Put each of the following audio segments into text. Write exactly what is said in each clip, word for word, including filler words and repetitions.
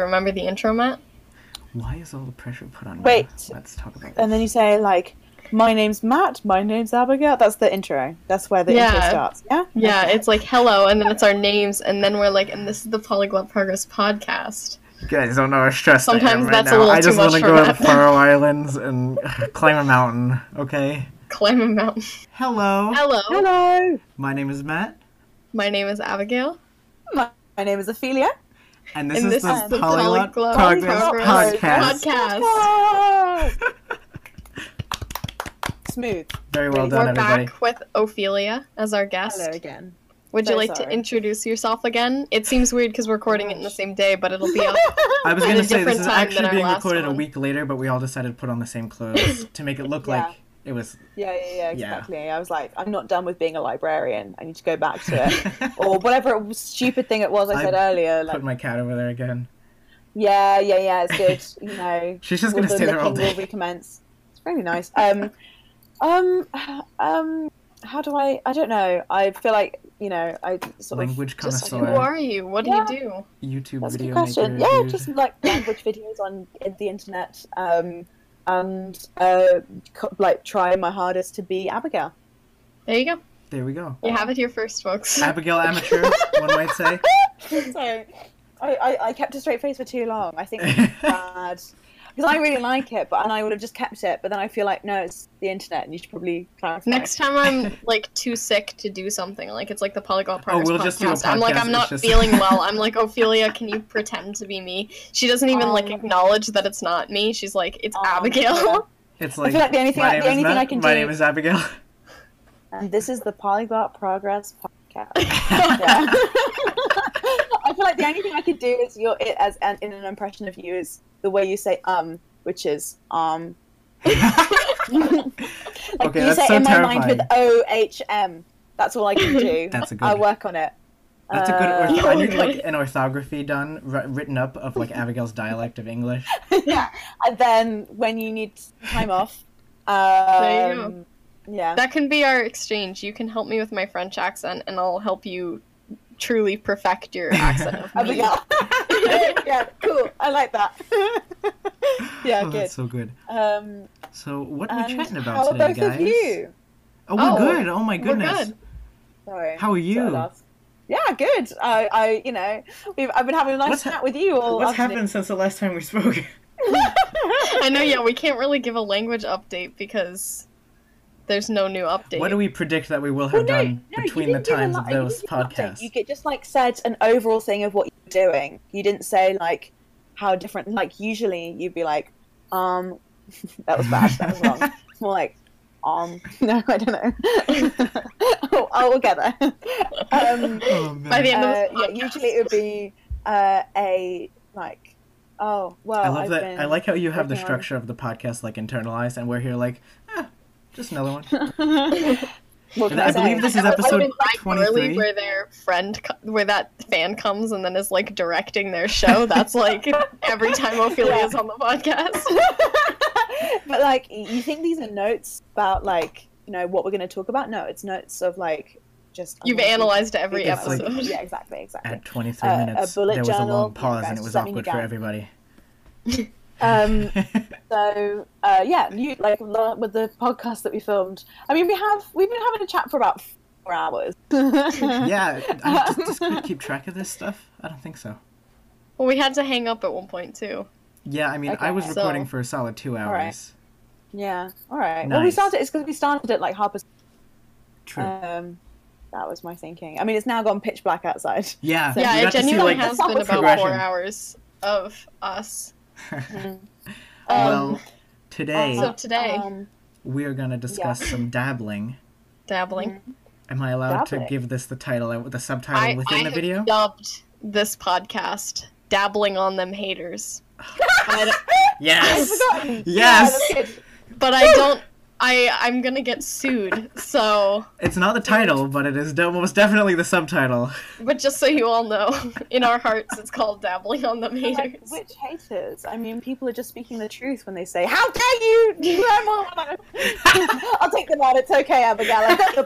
Remember the intro, Matt? Why is all the pressure put on me? Wait. Let's talk about this. And then you say, like, my name's Matt, my name's Abigail. That's the intro. That's where the Yeah. intro starts. Yeah? Yeah, it's like hello, and then it's our names, and then we're like, and this is the Polyglot Progress podcast. You guys don't know how stressed I am Sometimes right that's a now. little I just too much want to for go to Matt. the Faroe Islands and climb a mountain, okay? Climb a mountain. Hello. Hello. Hello. My name is Matt, My name is Abigail. My, my name is Ophelia. and this, And is, this the is the Polyglot Polyglot Progress, Progress Podcast. Podcast. Smooth. Very well We're done, We're everybody. back with Ophelia as our guest. Hello again. Would So you like sorry. to introduce yourself again? It seems weird because we're recording it in the same day, but it'll be up. I was At going a to say, different this is time than actually our being last recorded a one. week later, but we all decided to put on the same clothes to make it look Yeah. like it was... Yeah, yeah, yeah, Yeah. exactly. I was like, I'm not done with being a librarian. I need to go back to it. Or whatever it was, stupid thing it was I said I earlier. Like, Put my cat over there again. yeah, yeah, yeah, it's good. You know, She's just will going to the stay there all licking day. will recommence. It's really nice. Um, um, um, how do I? I don't know. I feel like you know, I sort Language of just, Who connoisseur. are you? What do Yeah. you do? YouTube That's a good video question. maker. Yeah, dude. just like language videos on the internet, um, and uh, co- like trying my hardest to be Abigail. There you go. There we go. You have it here first, folks. Abigail Amateur, one might say. Sorry, I, I, I kept a straight face for too long. I think it's bad because I really like it, but and I would have just kept it. But then I feel like no, it's the internet, and you should probably clarify. Next time I'm like too sick to do something, like it's like the Polyglot Progress we'll podcast. just do a I'm like, podcast, I'm not it's just- feeling well. I'm like, Ophelia, can you pretend to be me? She doesn't even like Um, acknowledge that it's not me. She's like, it's um, Abigail. It's like, feel like the only thing my I- name the is only thing Matt, I can my do- name is Abigail. And this is the Polyglot Progress podcast. Yeah. I feel like the only thing I could do is your it as an, in an impression of you is the way you say um, which is um. like Okay, you that's say so in my mind with terrifying. O H M. That's all I can do. That's a good- I'll work on it. That's a good Uh, ortho- I need okay. like an orthography done, wr- written up of like Abigail's dialect of English. yeah. And then when you need time off, um, There you go. yeah. That can be our exchange. You can help me with my French accent, and I'll help you truly perfect your accent of me. Abigail. yeah, cool. I like that. yeah, Oh, good. that's so good. Um, So, what are we and chatting about how are today, both guys? of you? Oh, we're Oh, good. Oh my We're goodness. good. Sorry. How are you? Sorry, lads. Yeah, good. I, I, you know, we've, I've been having a nice What's ha- chat with you all What's afternoon. happened since the last time we spoke? I know, yeah, we can't really give a language update because there's no new update. What do we predict that we will have Well, no, done no, you between the didn't give a times li- of you those didn't give an update. podcasts? You get just like said an overall thing of what you're doing. You didn't say like how different. Like usually you'd be like, um, that was bad. That was wrong. It's more like, um, no, I don't know. oh, oh, we'll get there. Um, Oh, man. By the end of uh, this yeah, podcast. usually it would be uh, a like, oh well. I love I've that. been I like how you have the working on- structure of the podcast like internalized, and we're here like, ah, just another one. What can I I, say? believe this is That episode would've been like twenty-three. Early where their friend, co- where that fan comes and then is like directing their show. That's like every time Ophelia's on the podcast. But like, you think these are notes about like, you know, what we're going to talk about? No, it's notes of like, just. You've I'm gonna- analyzed every It's like- episode. Yeah, exactly, exactly. At twenty-three Uh, a minutes, bullet there was a journal, long pause, guys, and it was just let me awkward know for down. everybody. Um, so uh, yeah, you like the- with the podcast that we filmed. I mean, we have we've been having a chat for about four hours. Yeah, I just, just couldn't keep track of this stuff. I don't think so. Well, we had to hang up at one point too. Yeah, I mean, Okay. I was recording So- for a solid two hours. right. Yeah. All right. Well, we Nice. started. It's because we started at like half past. True. Um, that was my thinking. I mean, it's now gone pitch black outside. yeah, so- Yeah, you it got to see, genuinely like, has been about progression. four hours of us. Well, Um, today So today, Um, we are gonna discuss some dabbling. dabbling. Am I allowed Dabbling. to give this the title, uh, the subtitle I, within I the have video? dubbed this podcast "Dabbling on Them Haters," I don't- Yes. I've forgotten. Yes. Yeah, that's good. but I don't. I I'm gonna get sued. So, It's not the title, but it is de- most definitely the subtitle. but just so you all know, in our hearts, it's called "Dabbling on Them Like, Haters." which haters? I mean, people are just speaking the truth when they say, "How dare you?" You know more than I-" I'll take them out. It's okay, Abigail. I got the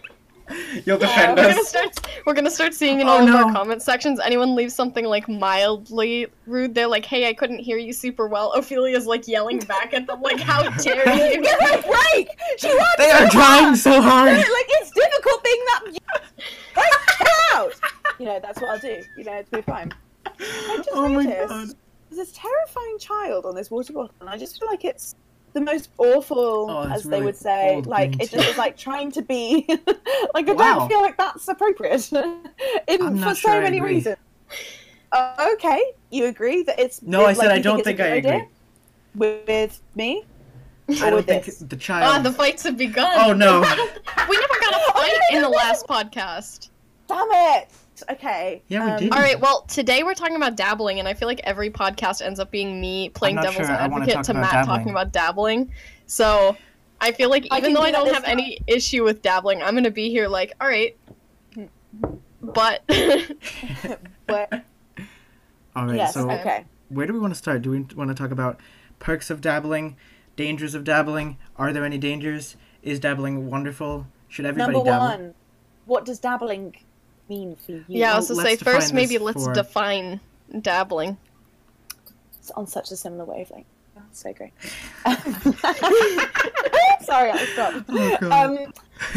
You'll defend We're gonna us. start. We're gonna start seeing in Oh, all of no. our comment sections. Anyone leaves something like mildly rude, they're like, "Hey, I couldn't hear you super well." Ophelia's like yelling back at them, like, "How dare you!" Give her a break! She wants They so are trying so hard. Like, it's difficult being that. Like, get out! You know, that's what I'll do. You know, it's be fine. I just Oh my noticed god. there's this terrifying child on this water bottle, and I just feel like it's the most awful, Oh, it's as they really would say. old Like, green it just is like trying to be. Like, I Wow. don't feel like that's appropriate in, I'm for not so sure I many agree. reasons. Uh, okay, you agree that it's. No, I like, said I you don't it's a think I good idea agree. With me? I Or don't with think this? the Ah, child. the fights have begun. Oh no. We never got a fight in the last podcast. Damn it! Okay. Yeah, we um, did. All right, well, today we're talking about dabbling, and I feel like every podcast ends up being me playing not devil's sure I wanna advocate talk to about Matt dabbling. talking about dabbling. So I feel like I even can though do I that don't this have time. any issue with dabbling, I'm gonna be here like, all right, but But, All right. yes, So okay. where do we want to start? Do we want to talk about perks of dabbling, dangers of dabbling? Are there any dangers? Is dabbling wonderful? Should everybody Number dabble? one, what does dabbling mean for you? yeah, I was Well, to say let's define first maybe this let's for- define dabbling. It's on such a similar wavelength. So great. Sorry, I stopped. Oh, God.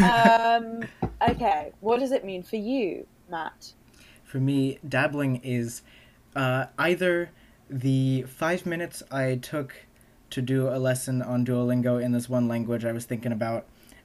Um, um, okay, what does it mean for you, Matt? For me, dabbling is uh, either the five minutes I took to do a lesson on Duolingo in this one language I was thinking about,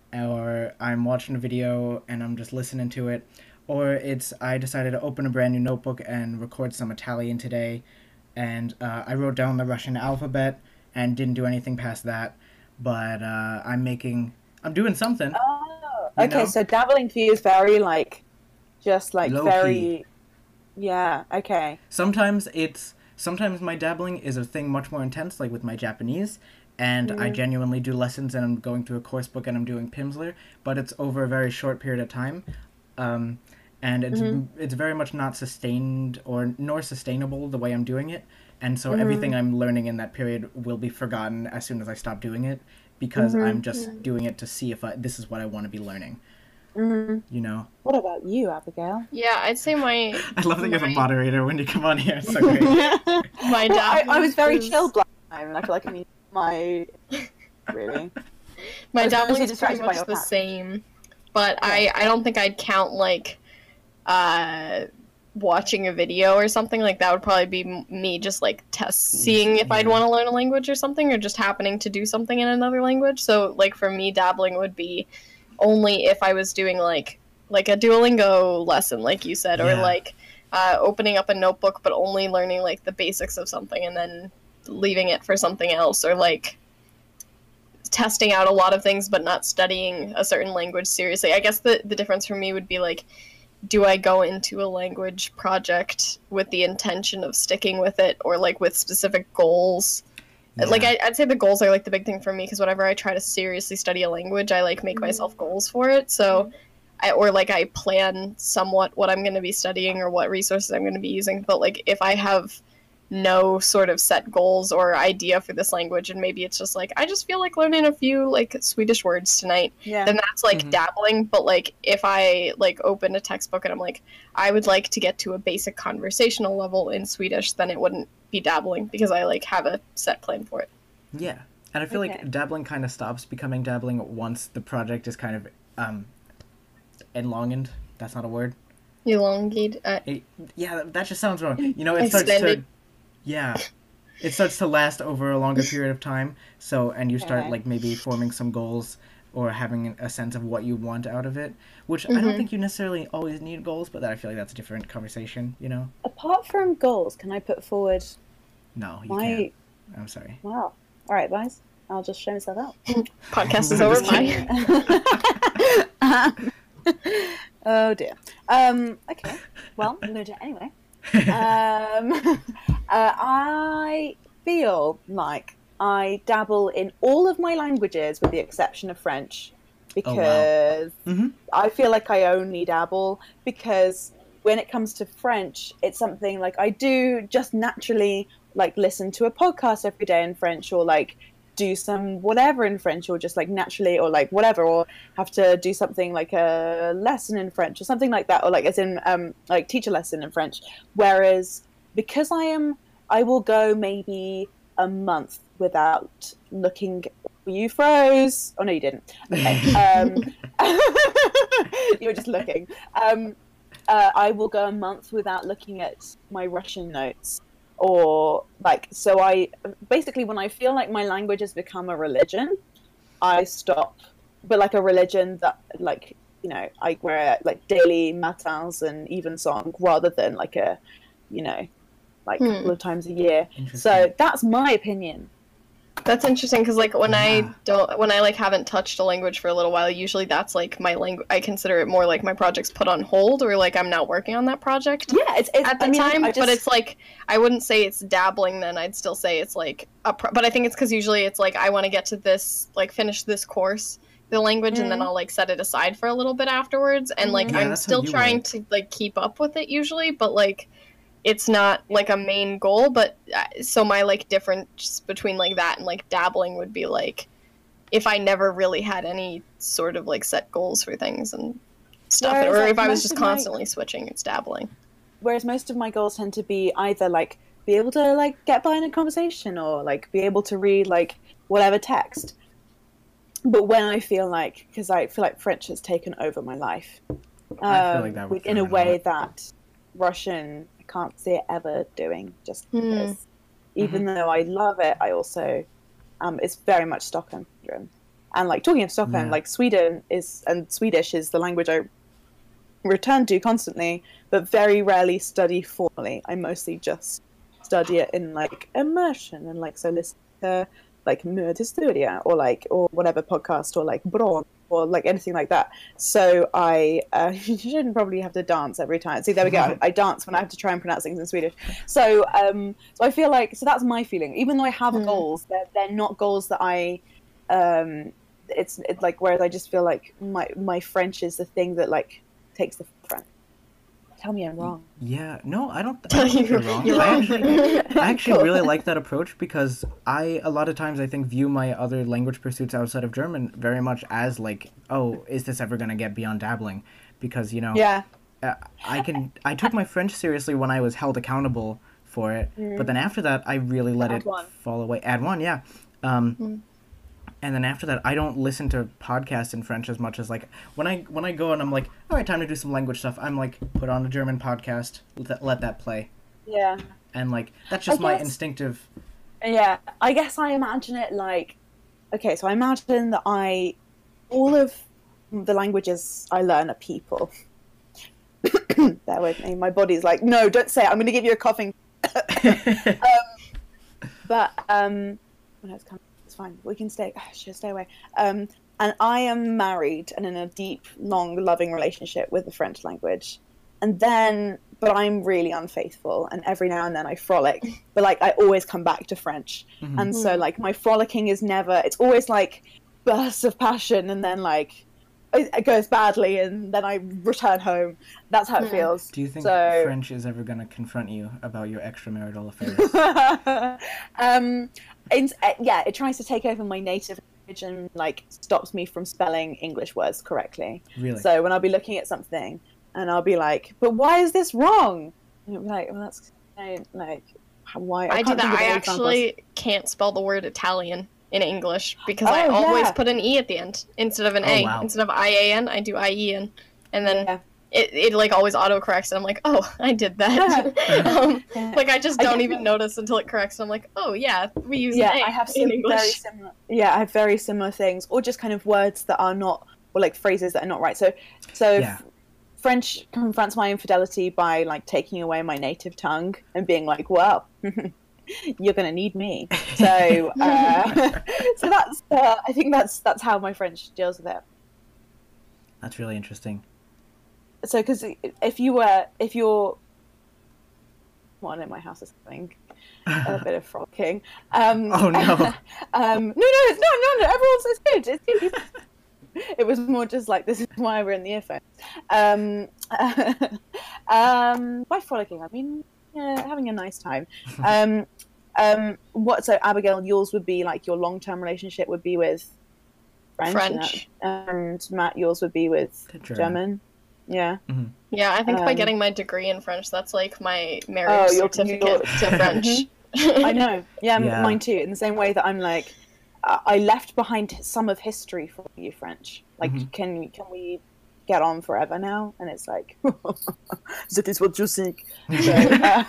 or I'm watching a video and I'm just listening to it, or it's I decided to open a brand new notebook and record some Italian today, and uh, I wrote down the Russian alphabet and didn't do anything past that, but uh, I'm making, I'm doing something. Oh, You okay, know? so dabbling for you is very, like, just, like, Low-key. very... Yeah, okay. Sometimes it's sometimes my dabbling is a thing much more intense, like with my Japanese, and I Mhm. genuinely do lessons and I'm going through a course book and I'm doing Pimsleur, but it's over a very short period of time, um, and it's Mhm. it's very much not sustained or nor sustainable the way I'm doing it, and so Mhm. everything I'm learning in that period will be forgotten as soon as I stop doing it, because Mhm. I'm just doing it to see if I, this is what I want to be learning, hmm you know. What about you, Abigail? Yeah, I'd say my I love that you're the my- moderator when you come on here. It's so great. my Well, I, I dabbling was very is- chilled last time, and I feel like I need my... Really? My I was dabbling mostly is pretty distracted by much your the cat. same, but I, I don't think I'd count like uh, watching a video or something. Like that would probably be m- me just like test seeing if I'd Yeah. want to learn a language or something, or just happening to do something in another language. So like for me, dabbling would be only if I was doing like like a Duolingo lesson, like you said, or Yeah. like uh, opening up a notebook, but only learning like the basics of something and then leaving it for something else, or like testing out a lot of things but not studying a certain language seriously. I guess the, the difference for me would be like, do I go into a language project with the intention of sticking with it, or like with specific goals? Like Yeah. I, I'd say the goals are like the big thing for me, because whenever I try to seriously study a language, I like make myself goals for it. So I, or like I plan somewhat what I'm going to be studying or what resources I'm going to be using. But like if I have no sort of set goals or idea for this language, and maybe it's just like I just feel like learning a few like Swedish words tonight, Yeah. then that's like Mhm. dabbling. But like if I like open a textbook and I'm like, I would like to get to a basic conversational level in Swedish, then it wouldn't be dabbling, because I like have a set plan for it. Yeah, and I feel Okay. like dabbling kind of stops becoming dabbling once the project is kind of um, elonged. That's not a word. Elongate. Uh, It, yeah, that, that just sounds wrong. You know, it starts to. Extended. Yeah, it starts to last over a longer period of time. So, and you start Okay. like maybe forming some goals or having a sense of what you want out of it. Which I Mhm. don't think you necessarily always need goals, but that I feel like that's a different conversation. You know? Apart from goals, can I put forward No, you my... can't. I'm sorry. Wow. All right, guys. I'll just show myself out. podcast is I'm over. just kidding. Bye. Oh dear. Um, okay. Well, I'm going to do it anyway. Um, uh, I feel like I dabble in all of my languages with the exception of French, because Mm-hmm. I feel like I only dabble because when it comes to French, it's something like I do just naturally like listen to a podcast every day in French, or like do some whatever in French, or just like naturally, or like whatever, or have to do something like a lesson in French or something like that, or like as in um like teach a lesson in French. Whereas because I am, I will go maybe a month without looking. You froze. Oh no, you didn't. Okay. Um, you were just looking. Um, uh, I will go a month without looking at my Russian notes. Or like, so I basically, when I feel like my language has become a religion, I stop. But like a religion that, like, you know, I wear like daily matins and evensong, rather than like a, you know, like a Hmm. couple of times a year. Interesting. So that's my opinion. That's interesting because like when Yeah. I don't when I like haven't touched a language for a little while, usually that's like my language. I consider it more like my project's put on hold, or like I'm not working on that project Yeah, it's, it's at the I mean, time. I just, But it's like I wouldn't say it's dabbling. Then I'd still say it's like a. Pro- but I think it's because usually it's like I want to get to this, like finish this course, the language, and then Mhm. I'll like set it aside for a little bit afterwards. And like Mhm. Yeah, I'm that's how still you trying work. to like keep up with it usually, but like it's not like a main goal. But uh, so my like difference between like that and like dabbling would be like if I never really had any sort of like set goals for things and stuff, Whereas, or like, if I was most just of my- constantly switching, it's dabbling. whereas most of my goals tend to be either like be able to like get by in a conversation, or like be able to read like whatever text. But when I feel like, because I feel like French has taken over my life, um, I feel like that with in a German a way lot. that Russian I can't see it ever doing. Just Hmm. because, even though I love it, I also um, it's very much Stockholm syndrome. And like talking of Stockholm, Yeah. like Sweden is, and Swedish is the language I return to constantly, but very rarely study formally. I mostly just study it in like immersion, and like so listen to like Mötestudia or like or whatever podcast, or like Bron, or like anything like that. So I uh, you shouldn't probably have to dance every time. See, there we go. I dance when I have to try and pronounce things in Swedish. So um, so I feel like, so that's my feeling. Even though I have Hmm. goals, they're they're not goals that I um it's it's like, whereas I just feel like my my French is the thing that like takes the front. Tell me I'm wrong. Yeah, no, I don't. I don't think you're wrong. You're I wrong. actually, I actually Cool. really like that approach, because I a lot of times I think view my other language pursuits outside of German very much as like, oh, is this ever gonna get beyond dabbling? Because you know, Yeah. uh, I can. I took my French seriously when I was held accountable for it, but then after that, I really let Add it one. fall away. Add one, yeah. Um, Mm. And then after that, I don't listen to podcasts in French as much as like when I when I go and I'm like, all right, time to do some language stuff. I'm like, put on a German podcast, let that, let that play, Yeah. and like that's just I my guess- instinctive. Yeah. I guess I imagine it like, okay, so I imagine that I, all of the languages I learn are people. Bear with me. My body's like, no, don't say it. I'm going to give you a coughing. But um, oh, no, it's coming. It's fine. We can stay. Should stay away. Um, and I am married and in a deep, long, loving relationship with the French language. And then, but I'm really unfaithful, and every now and then I frolic. But like, I always come back to French, Mhm. and so like my frolicking is never. It's always like bursts of passion, and then like it, it goes badly, and then I return home. That's how it Hmm. feels. Do you think So- French is ever gonna confront you about your extramarital affairs? um, it's, uh, yeah, it tries to take over my native language and like stops me from spelling English words correctly. Really? So when I'll be looking at something and I'll be like, "But why is this wrong?" And it'll be like, "Well, that's I don't- like how- why." I, do can't that. think of I any examples. actually can't spell the word Italian in English because I Oh, always yeah. put an E at the end instead of an Oh, A. wow. Instead of I A N, I do I E N. And then Yeah. it, it like always autocorrects and I'm like, oh, I did that. um, Yeah. like I just I don't get- even notice until it corrects. And I'm like, oh yeah, we use yeah, an A I have in some very English. similar. Yeah, I have very similar things, or just kind of words that are not, or like phrases that are not right. So, so Yeah. f- French confronts my infidelity by like taking away my native tongue and being like, "Well, you're gonna need me." So, uh, so that's. Uh, I think that's that's how my French deals with it. That's really interesting. So, because if you were, if you're, one in my house is having a bit of frolicking. Um, Oh, no. um, no, no, it's no, no, no. Everyone's it's good. It's good. It was more just like this is why we're in the earphones. Um, um, by frolicking, I mean yeah, having a nice time. Um, Um, what? So Abigail, yours would be like your long-term relationship would be with French, French. And, and Matt, yours would be with German. German. Yeah. Mm-hmm. Yeah, I think by Um, getting my degree in French, that's like my Oh, marriage you're- certificate you're- to French. I know. Yeah, m- Yeah. mine too. In the same way that I'm like, I I left behind some of history for you, French. Like, Mhm. can we can we get on forever now? And it's like, that is what you think. So, uh,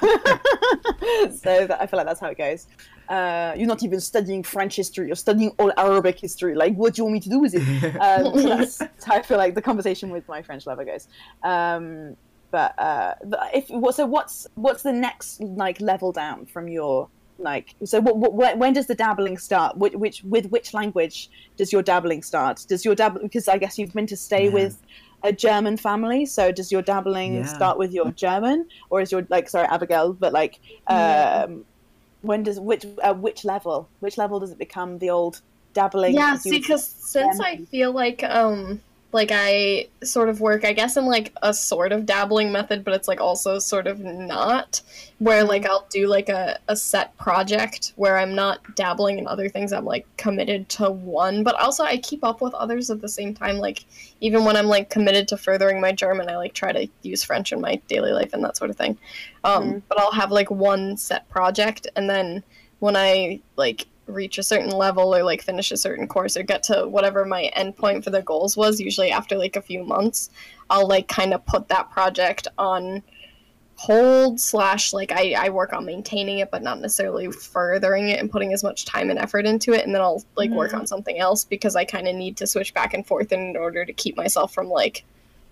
so that, I feel like that's how it goes. Uh, you're not even studying French history. You're studying all Arabic history. Like, what do you want me to do with it? Um, so that's, that's how I feel like the conversation with my French lover goes. Um, but uh, but if so, what's what's the next like level down from your like? So what, what when does the dabbling start? Which, which with which language does your dabbling start? Does your dabbling, because I guess you've been to stay Yeah. with a German family, so does your dabbling Yeah. start with your German, or is your like sorry Abigail, but like Yeah. um, when does which uh, which level which level does it become the old dabbling? Yeah, as you see, would- because since I feel like um like I sort of work, I guess, in like a sort of dabbling method, but it's like also sort of not, where like I'll do like a, a set project where I'm not dabbling in other things. I'm like committed to one, but also I keep up with others at the same time. Like even when I'm like committed to furthering my German, I like try to use French in my daily life and that sort of thing. Um, Mhm. But I'll have like one set project, and then when I like reach a certain level or like finish a certain course or get to whatever my endpoint for the goals was, usually after like a few months, I'll like kind of put that project on hold slash like I, I work on maintaining it but not necessarily furthering it and putting as much time and effort into it, and then I'll like work Mhm. on something else because I kind of need to switch back and forth in order to keep myself from like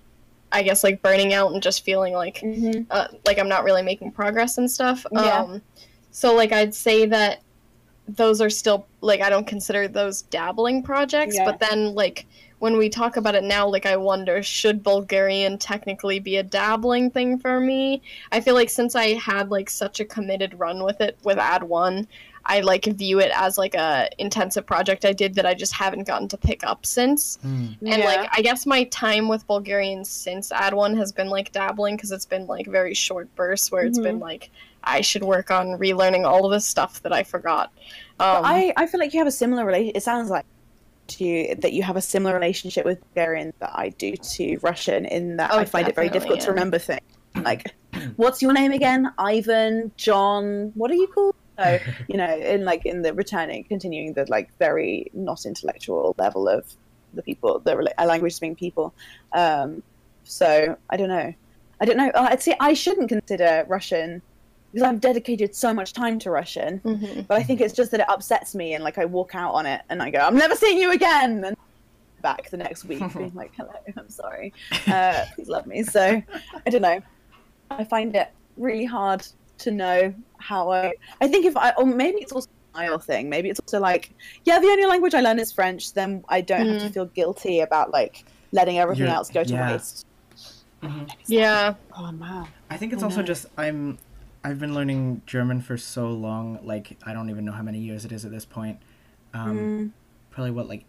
I guess like burning out and just feeling like Mhm. uh, like I'm not really making progress and stuff. Yeah. Um, so like I'd say that those are still like I don't consider those dabbling projects, Yeah. but then like when we talk about it now, like I wonder, should Bulgarian technically be a dabbling thing for me? I feel like since I had like such a committed run with it with Ad One, I like view it as like a intensive project I did that I just haven't gotten to pick up since. Mm. And Yeah. like I guess my time with Bulgarian since Ad One has been like dabbling because it's been like very short bursts where it's Mhm. been like I should work on relearning all of this stuff that I forgot. Um, I, I feel like you have a similar relation. It sounds like to you that you have a similar relationship with Bulgarian that I do to Russian, in that Oh, I find it very definitely, difficult to yeah. remember things. Like, what's your name again? Ivan, John. What are you called? So you know, in like in the returning, continuing the like very not intellectual level of the people, the rela- language speaking people. Um, so I don't know. I don't know. Uh, I'd say I shouldn't consider Russian because I've dedicated so much time to Russian. mhm. But I think it's just that it upsets me, and like I walk out on it, and I go, "I'm never seeing you again," and back the next week being like, "Hello, I'm sorry, uh, please love me." So I don't know. I find it really hard to know how I. I think if I, or maybe it's also a style thing. Maybe it's also like, yeah, the only language I learn is French. Then I don't have to Mm. feel guilty about like letting everything You're- else go to yeah. waste. Mhm. Yeah. Oh man. I think it's Oh, also no. just I'm I've been learning German for so long, like I don't even know how many years it is at this point. Um, Mm. Probably what, like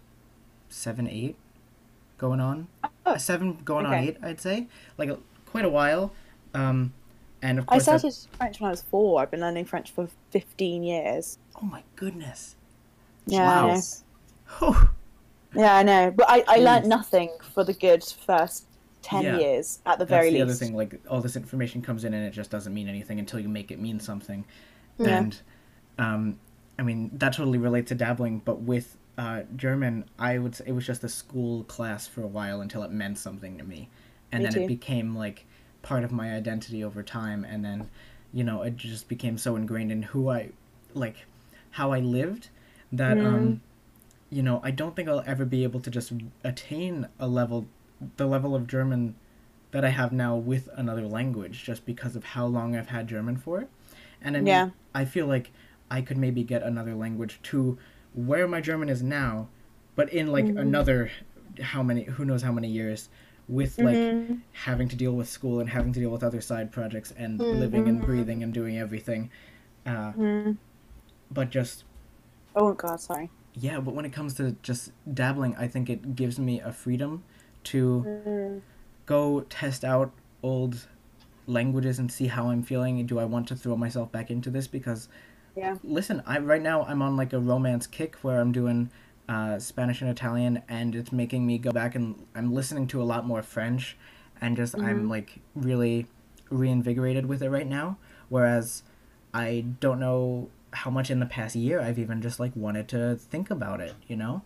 seven, eight, going on, Oh, seven going on okay. eight, I'd say, like a, quite a while. Um, and of I course, that- started French when I was four. I've been learning French for fifteen years. oh my goodness, Yeah, Wow. I know. Whew. Yeah, I know. But I, I learnt Jeez. nothing for the good first ten Yeah. years at the That's very the least. other thing. Like all this information comes in and it just doesn't mean anything until you make it mean something. Yeah. And um, I mean that totally relates to dabbling, but with uh, German, I would say it was just a school class for a while until it meant something to me, and Me then too. it became like part of my identity over time, and then you know it just became so ingrained in who I like, how I lived that Mm. um, you know I don't think I'll ever be able to just attain a level, the level of German that I have now with another language, just because of how long I've had German for. And I mean, Yeah. I feel like I could maybe get another language to where my German is now, but in like Mhm. another how many who knows how many years, with like Mhm. having to deal with school and having to deal with other side projects and living and Mhm. breathing and doing everything. Uh, Mhm. but just Oh god, sorry. yeah, but when it comes to just dabbling, I think it gives me a freedom to Mm. go test out old languages and see how I'm feeling. Do I want to throw myself back into this? Because Yeah. Listen, I right now I'm on like a romance kick where I'm doing uh, Spanish and Italian, and it's making me go back and I'm listening to a lot more French, and just Mm-hmm. I'm like really reinvigorated with it right now. Whereas I don't know how much in the past year I've even just like wanted to think about it. You know?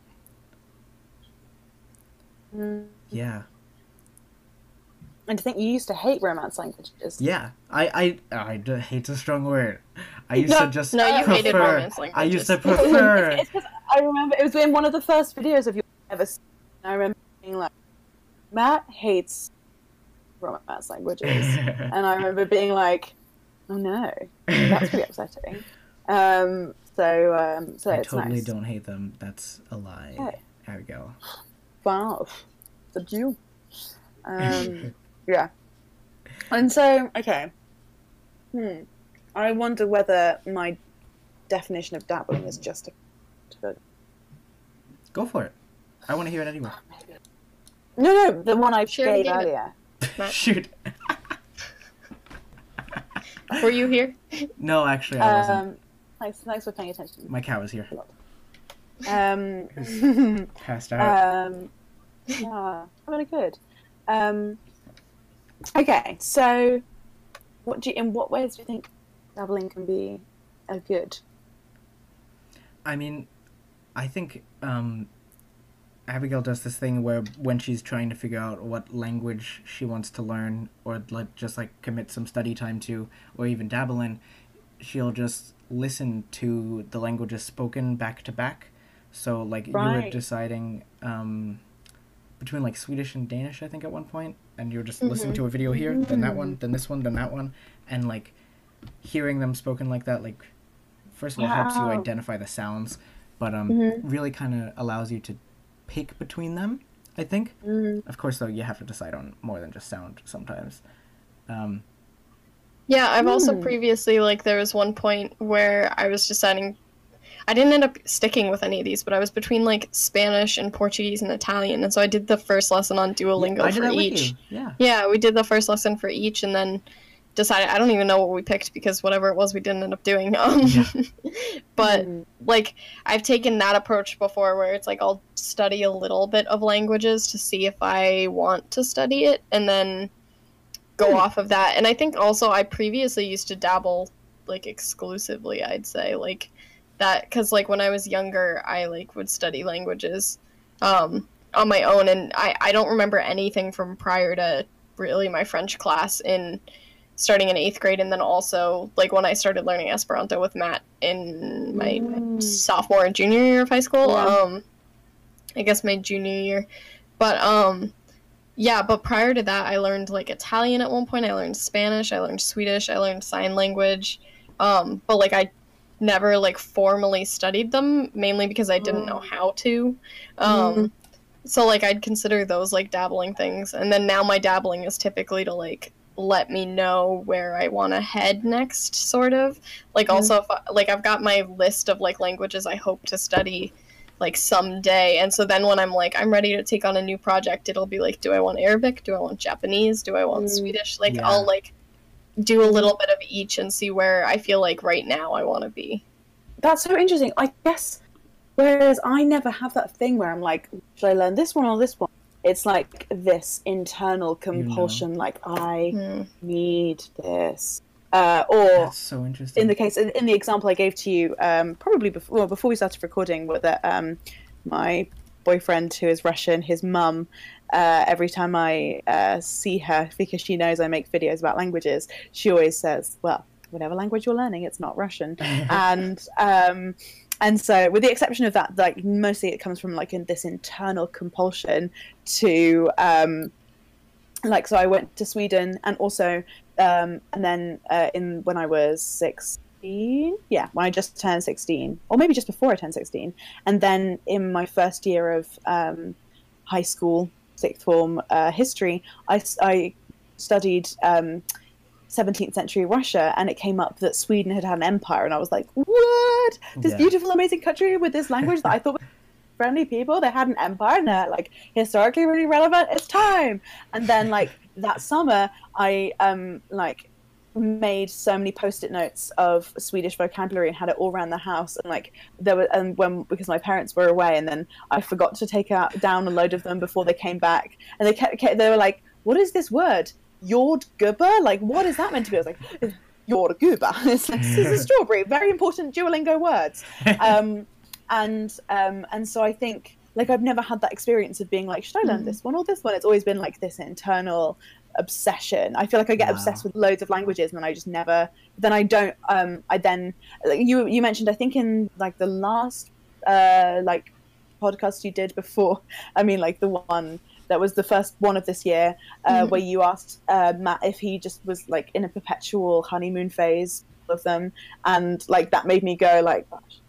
Mm. Yeah. And to think you used to hate romance languages. Yeah, I I I d- hate's a strong word. I used No, to just no, you prefer. hated romance I used to languages. prefer. It's because I remember it was in one of the first videos of you ever seen. I remember being like, Matt hates romance languages, and I remember being like, oh no, that's pretty upsetting. Um, so um, so I it's totally nice. don't hate them. That's a lie. Okay. Abigail. Wow, it's you. Um, yeah. And so, okay. Hmm. I wonder whether my definition of dabbling is just a. Go for it. I want to hear it anyway. No, no, the one I Share gave the game. earlier. Matt. Shoot. Were you here? No, actually, I wasn't. Um, thanks, thanks for paying attention. My cat was here. Um, Passed out. um, yeah, really good. Um, okay, so what do you, in what ways do you think dabbling can be a good? I mean, I think um, Abigail does this thing where when she's trying to figure out what language she wants to learn, or like just like commit some study time to, or even dabble in, she'll just listen to the languages spoken back to back. So like you were Right. deciding um, between like Swedish and Danish, I think at one point, and you're just Mhm. listening to a video here, then that one, then this one, then that one, and like hearing them spoken like that, like first of all helps you Wow. identify the sounds, but um, Mhm. really kind of allows you to pick between them. I think. Mm. Of course, though, you have to decide on more than just sound sometimes. Um, Yeah, I've also Hmm. previously, like, there was one point where I was deciding. I didn't end up sticking with any of these, but I was between, like, Spanish and Portuguese and Italian, and so I did the first lesson on Duolingo I did for that with each. you. Yeah. Yeah, we did the first lesson for each, and then decided. I don't even know what we picked because whatever it was, we didn't end up doing. Um, Yeah. but Mm. like I've taken that approach before, where it's like I'll study a little bit of languages to see if I want to study it, and then go Hmm. off of that. And I think also I previously used to dabble like exclusively. I'd say like that because like when I was younger, I like would study languages um, on my own, and I I don't remember anything from prior to really my French class in starting in eighth grade, and then also like when I started learning Esperanto with Matt in my Mm. sophomore and junior year of high school. Yeah. Um, I guess my junior year, but um, yeah. But prior to that, I learned like Italian at one point. I learned Spanish. I learned Swedish. I learned sign language. Um, but like I never like formally studied them, mainly because I didn't know how to. Um, Mhm. So like I'd consider those like dabbling things, and then now my dabbling is typically to like let me know where I want to head next, sort of. Like Mhm. also, if I, like I've got my list of like languages I hope to study, like someday, and so then when I'm like I'm ready to take on a new project, it'll be like, do I want Arabic? Do I want Japanese? Do I want Mm. Swedish? Like Yeah. I'll like do a little bit of each and see where I feel like right now I want to be. That's so interesting. I guess, whereas I never have that thing where I'm like, should I learn this one or this one? It's like this internal compulsion, like I Hmm. need this. Uh, or That's so interesting. in the case, in the example I gave to you, um, probably before, well, before we started recording, was that um, my boyfriend, who is Russian, his mum, uh, every time I uh, see her, because she knows I make videos about languages, she always says, well, whatever language you're learning, it's not Russian. and um, and so, with the exception of that, like mostly it comes from like in this internal compulsion to um, like. So I went to Sweden, and also, um, and then uh, in when I was sixteen, yeah, when I just turned sixteen, or maybe just before I turned sixteen, and then in my first year of um, high school, sixth form uh, history, I, I studied. Um, seventeenth century Russia, and it came up that Sweden had had an empire, and I was like, what? This Yeah. beautiful, amazing country with this language that I thought was friendly people, they had an empire, and they're like historically really relevant, it's time. And then like that summer, I um like made so many post-it notes of Swedish vocabulary and had it all around the house, and like there were, and when because my parents were away, and then I forgot to take out down a load of them before they came back, and they kept, kept they were like, what is this word, Jordgubbe, like what is that meant to be? I was like, Jordgubbe. It's like, this is a strawberry, very important Duolingo words. um and um and so I think like I've never had that experience of being like, should I learn mm. this one or this one? It's always been like this internal obsession. I feel like I get wow. obsessed with loads of languages, and then I just never. Then I don't. Um, I then like you you mentioned, I think in like the last uh like podcast you did before. I mean, like the one that was the first one of this year, uh, mm-hmm. where you asked uh, Matt if he just was like in a perpetual honeymoon phase of them, and like that made me go like, gosh.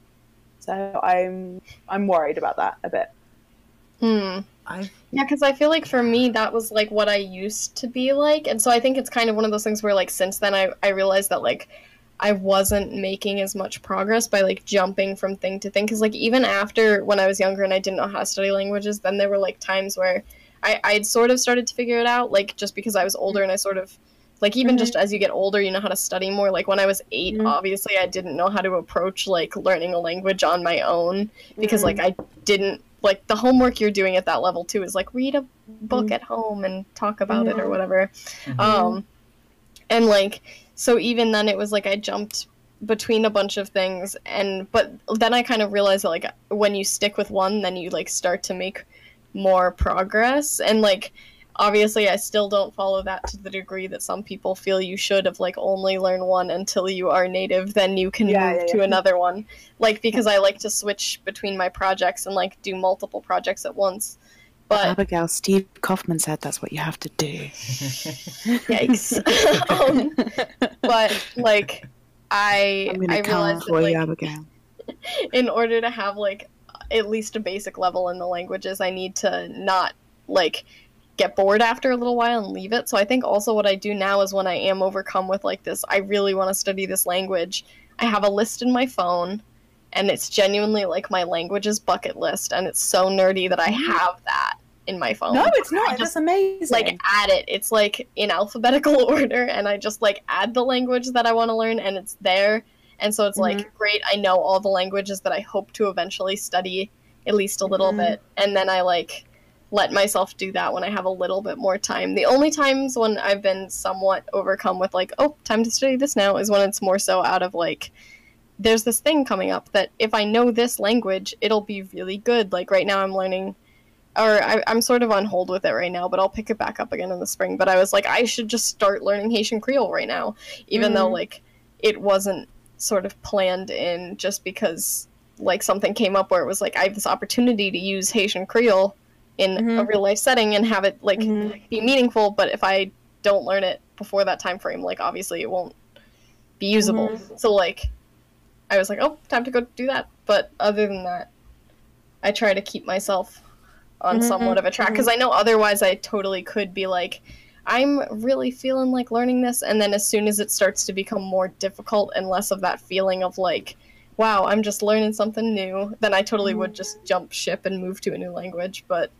So I'm I'm worried about that a bit. Hmm. I Yeah, because I feel like for me that was like what I used to be like, and so I think it's kind of one of those things where like since then I, I realized that like I wasn't making as much progress by like jumping from thing to thing, because like even after when I was younger and I didn't know how to study languages, then there were like times where I, I'd sort of started to figure it out, like just because I was older and I sort of like even mm-hmm. just as you get older you know how to study more. Like when I was eight, mm-hmm. obviously I didn't know how to approach like learning a language on my own, because mm-hmm. like I didn't like the homework you're doing at that level too is like read a book mm-hmm. at home and talk about mm-hmm. it or whatever. Mm-hmm. Um, and like, so even then it was like I jumped between a bunch of things, and but then I kind of realized that like when you stick with one, then you like start to make more progress. And like obviously I still don't follow that to the degree that some people feel you should, of like only learn one until you are native, then you can yeah, move yeah, to yeah. another one, like because I like to switch between my projects and like do multiple projects at once. But Abigail, Steve Kaufman said that's what you have to do. Yikes. um, but like I I'm gonna I realized that, like, you, Abigail. in order to have like at least a basic level in the languages, I need to not like get bored after a little while and leave it. So I think also what I do now is when I am overcome with like this, I really want to study this language, I have a list in my phone, and it's genuinely like my languages bucket list, and it's so nerdy that I have that in my phone. No, it's not. Just, That's amazing. Like add it. It's like in alphabetical order, and I just like add the language that I want to learn, and it's there. And so it's mm-hmm. like, great, I know all the languages that I hope to eventually study at least a little mm-hmm. bit, and then I like let myself do that when I have a little bit more time. The only times when I've been somewhat overcome with like, oh, time to study this now, is when it's more so out of like, there's this thing coming up that if I know this language, it'll be really good. Like right now I'm learning, or I, I'm sort of on hold with it right now, but I'll pick it back up again in the spring. But I was like, I should just start learning Haitian Creole right now, even mm. though like it wasn't sort of planned in, just because like something came up where it was like, I have this opportunity to use Haitian Creole in mm-hmm. a real life setting and have it like mm-hmm. be meaningful. But if I don't learn it before that time frame, like obviously it won't be usable. Mm-hmm. So like I was like, oh, time to go do that. But other than that, I try to keep myself on mm-hmm. somewhat of a track, because I know otherwise I totally could be like, I'm really feeling like learning this, and then as soon as it starts to become more difficult and less of that feeling of like, wow, I'm just learning something new, then I totally mm-hmm. would just jump ship and move to a new language. But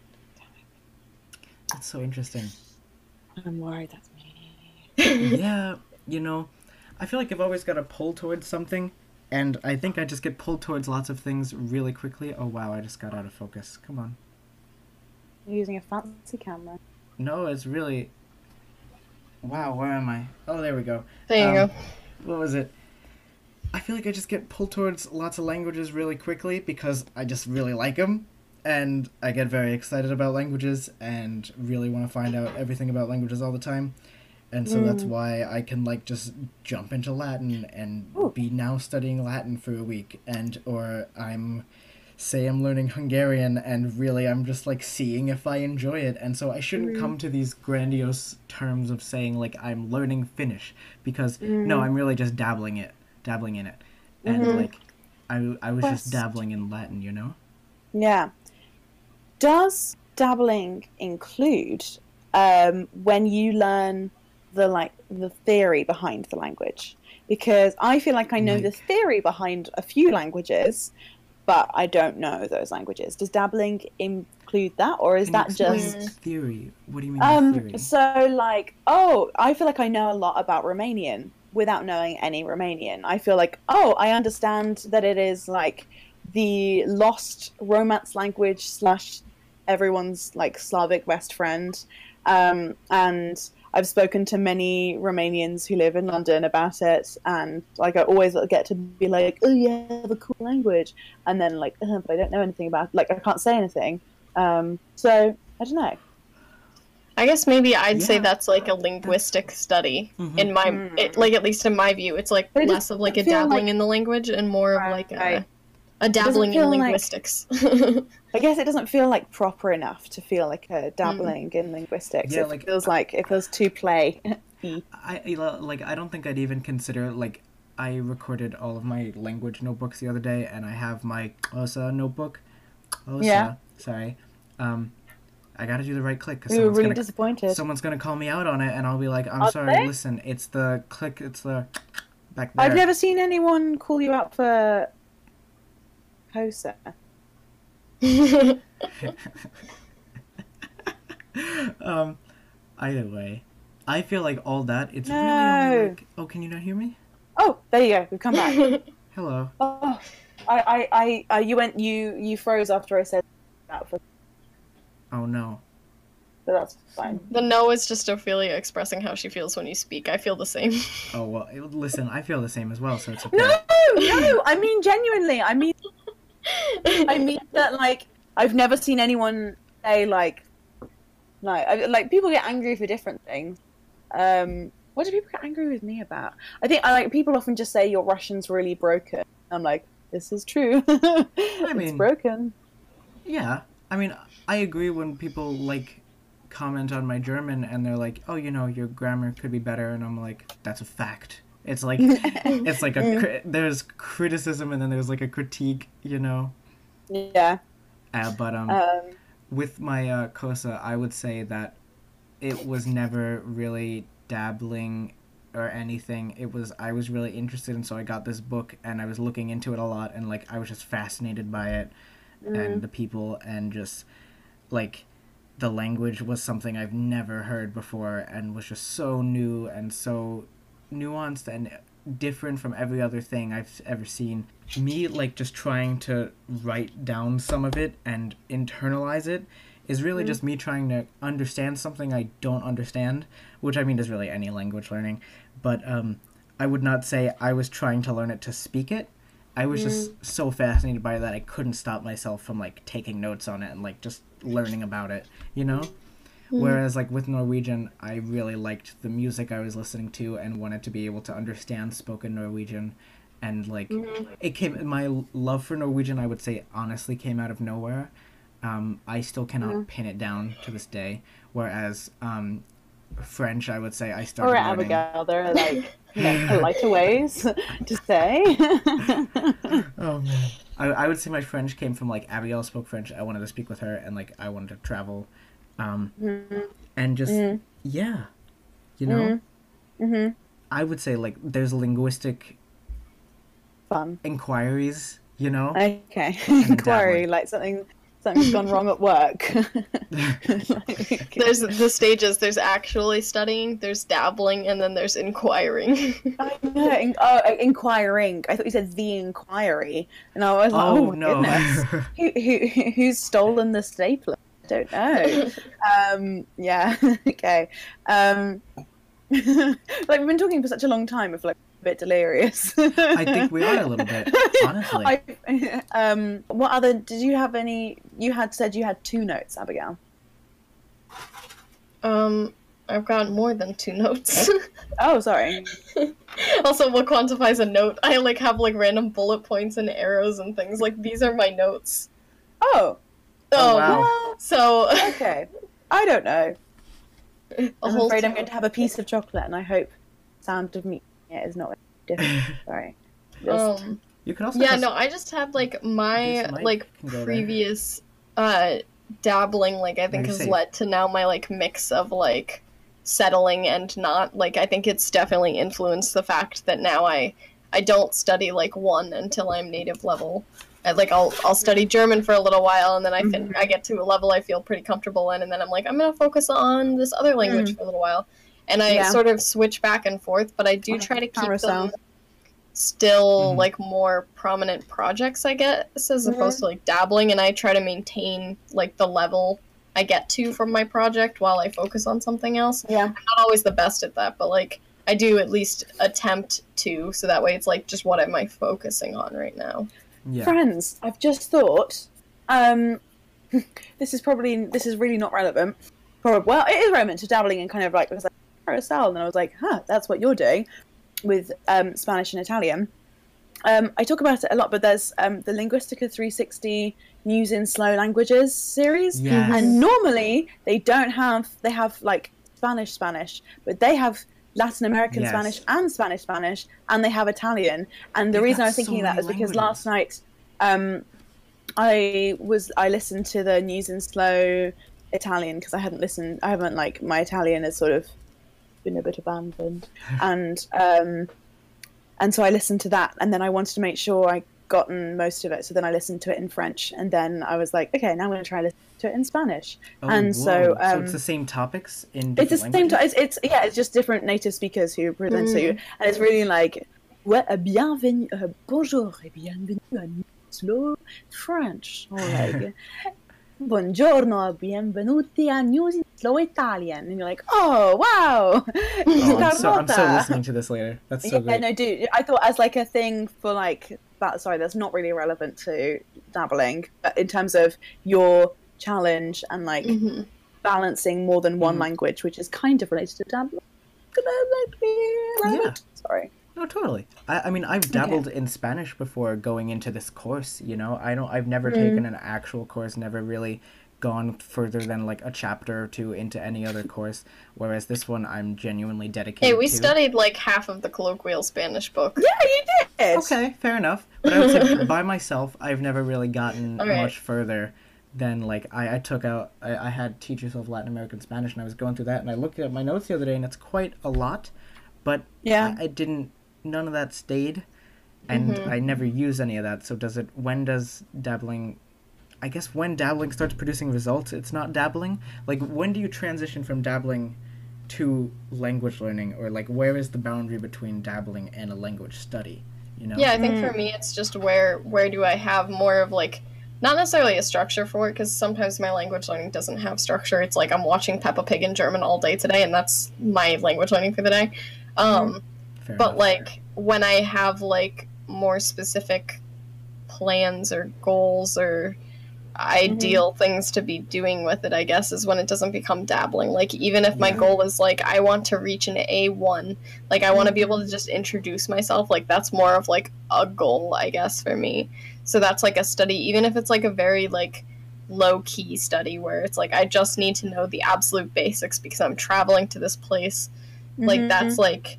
that's so interesting. I'm worried that's me. Yeah, you know, I feel like I've always got a pull towards something, and I think I just get pulled towards lots of things really quickly. Oh wow, I just got out of focus. Come on. You're using a fancy camera. No, it's really... Wow, where am I? Oh, there we go. There you um, go. What was it? I feel like I just get pulled towards lots of languages really quickly because I just really like them. And I get very excited about languages and really want to find out everything about languages all the time. And so mm. that's why I can like just jump into Latin and Ooh. be now studying Latin for a week. And or I'm, say I'm learning Hungarian and really I'm just like seeing if I enjoy it. And so I shouldn't mm. come to these grandiose terms of saying like I'm learning Finnish, because mm. no, I'm really just dabbling it, dabbling in it. And mm-hmm. like I, I was Quest. just dabbling in Latin, you know? Yeah. Does dabbling include um, when you learn the like the theory behind the language? Because I feel like I know like, the theory behind a few languages, but I don't know those languages. Does dabbling include that, or is Can that you explain just theory? What do you mean by um? theory? So like, oh, I feel like I know a lot about Romanian without knowing any Romanian. I feel like, oh, I understand that it is like the lost Romance language slash everyone's like Slavic best friend, um, and I've spoken to many Romanians who live in London about it, and like I always get to be like, oh yeah, I have a cool language, and then like, uh, but I don't know anything about it. Like I can't say anything. Um, so I don't know. I guess maybe I'd say Yeah. that's like a linguistic study Mhm. in my, Mm. it, like at least in my view, it's like But it less of like a doesn't feel dabbling like- in the language and more of like a, Right. a dabbling in feel like- linguistics. I guess it doesn't feel like proper enough to feel like a dabbling in linguistics. Yeah, it like- feels like it feels too play. I I- like I don't think I'd even consider like I recorded all of my language notebooks the other day, and I have my Xhosa notebook. Xhosa, Yeah. sorry. Um, I got to do the right click because We were someone's really gonna disappointed. someone's gonna call me out on it, and I'll be like, I'm Are sorry. they? Listen, it's the click. It's the back there. I've never seen anyone call you out for Kosa. um, either way, I feel like all that. It's really No. only like. Oh, can you not hear me? Oh, there you go. We've come back. Hello. Oh, I, I, I, I, you went, you, you froze after I said that, for, Oh no. but that's fine. The no is just Ophelia expressing how she feels when you speak. I feel the same. Oh well. it- Listen, I feel the same as well, so it's okay. No, no. I mean genuinely. I mean, I mean that like I've never seen anyone say like, like, I, like people get angry for different things. Um, what do people get angry with me about? I think I like people often just say your Russian's really broken. I'm like, this is true. it's mean- broken. Yeah, I mean, I agree when people like comment on my German and they're like, "Oh, you know, your grammar could be better," and I'm like, "That's a fact." It's like it's like a cri- there's criticism and then there's like a critique, you know. Yeah. Uh, but um, Um, with my uh, Kosa, I would say that it was never really dabbling or anything. It was I was really interested, and so I got this book and I was looking into it a lot, and like I was just fascinated by it and the people, and just like the language was something I've never heard before and was just so new and so nuanced and different from every other thing I've ever seen. Me like just trying to write down some of it and internalize it is really just me trying to understand something I don't understand, which I mean is really any language learning, but um I would not say I was trying to learn it to speak it. I was just so fascinated by it that I couldn't stop myself from like taking notes on it and like just learning about it, you know? Whereas like with Norwegian, I really liked the music I was listening to and wanted to be able to understand spoken Norwegian, and like it came my love for Norwegian, I would say, honestly came out of nowhere. Um, I still cannot pin it down to this day. Whereas um, French, I would say I started or learning. Abigail, there are like you know, politer ways to say. Oh man. I, I would say my French came from like Abigail spoke French. I wanted to speak with her, and like I wanted to travel, um, and just yeah, you know. Mm-hmm. I would say like there's linguistic Fun. inquiries, you know. Okay. And Inquiry, dabbling. like something something's gone wrong at work. Like- There's the stages. There's actually studying, there's dabbling, and then there's inquiring. I know, in, oh, uh, inquiring. I thought you said the inquiry, and I was like, Oh, oh, my no. goodness, who, who, who's stolen the stapler? I don't know. um, yeah, okay. Um, like we've been talking for such a long time. I feel like I'm a bit delirious. I think we are a little bit, honestly. I, um, what other? Did you have any? You had said you had two notes, Abigail. um, I've got more than two notes. Oh, sorry. Also, what quantifies a note? I like have like random bullet points and arrows and things. Like these are my notes. Oh, Oh, Oh, wow. well, so okay. I don't know. a I'm whole afraid I'm going to have a piece of chocolate, and I hope sound of me it is not different. Sorry. Just, um You could also yeah just- no I just had like my This mic like can go there. previous uh dabbling like I think Very has safe. led to now my like mix of like settling and not like I think it's definitely influenced the fact that now I I don't study like one until I'm native level. I, like I'll I'll study German for a little while, and then I fin- I get to a level I feel pretty comfortable in, and then I'm like, I'm gonna focus on this other language Mm. for a little while, and I Yeah. sort of switch back and forth. But I do try to keep Carousel. them still Mhm. like more prominent projects, I guess, as Mhm. opposed to like dabbling, and I try to maintain like the level I get to from my project while I focus on something else. Yeah. I'm not always the best at that, but like I do at least attempt to, so that way it's like just what am I focusing on right now. Yeah. Friends, I've just thought. Um, this is probably this is really not relevant. Probably, well, it is relevant to dabbling and kind of like I was like carousel, and then I was like, huh, that's what you're doing with um, Spanish and Italian. Um, I talk about it a lot, but there's um, the Linguistica three sixty News in Slow Languages series, Yes. and normally they don't have they have like Spanish Spanish, but they have Latin American Yes. Spanish and Spanish Spanish, and they have Italian. And the They've reason got I was thinking so of that many is because languages. last night um, I was I listened to the News in Slow Italian because I hadn't listened. I haven't like my Italian has sort of been a bit abandoned, and um, and so I listened to that, and then I wanted to make sure I gotten most of it. So then I listened to it in French, and then I was like, okay, now I'm going to try listen to it in Spanish. Oh, and so, whoa. um, it's the same topics in it's the different same languages? time. It's, it's yeah, it's just different native speakers who present to you, and it's really like, ouais, uh, bienvenue, uh, bonjour et bienvenue à News Slow French, or like, buongiorno, benvenuti a News in Slow Italian, and you're like, oh wow, Oh, I'm, so, I'm so Carlotta. listening to this later. That's so Yeah, great. no, dude. I thought as like a thing for like that. Sorry, that's not really relevant to dabbling, but in terms of your challenge and like Mm-hmm. balancing more than one Mhm. language, which is kind of related to dabbling. Could that like be relevant? Sorry. No, totally. I, I mean, I've dabbled in Spanish before going into this course. You know, I don't. I've never Mm. taken an actual course. Never really gone further than like a chapter or two into any other course. Whereas this one, I'm genuinely dedicated. Hey, we to. studied like half of the colloquial Spanish book. Yeah, you did. Okay, fair enough. But I would say by myself, I've never really gotten Alright. much further than like I, I took out. I, I had Teachers of Latin American Spanish, and I was going through that, and I looked at my notes the other day, and it's quite a lot. But Yeah. I, I didn't. None of that stayed, and Mhm. I never use any of that. So does it? When does dabbling? I guess when dabbling starts producing results, it's not dabbling. Like when do you transition from dabbling to language learning, or like where is the boundary between dabbling and a language study? You know? Yeah, I think Mm. for me it's just where where do I have more of like not necessarily a structure for it, because sometimes my language learning doesn't have structure. It's like I'm watching Peppa Pig in German all day today, and that's my language learning for the day. Um, Fair but enough. like when I have like more specific plans or goals or ideal things to be doing with it, I guess, is when it doesn't become dabbling. Like even if my Yeah. goal is like I want to reach an A one, like I want to be able to just introduce myself, like that's more of like a goal, I guess, for me. So that's like a study, even if it's like a very like low key study where it's like I just need to know the absolute basics because I'm traveling to this place. Like Mhm. that's like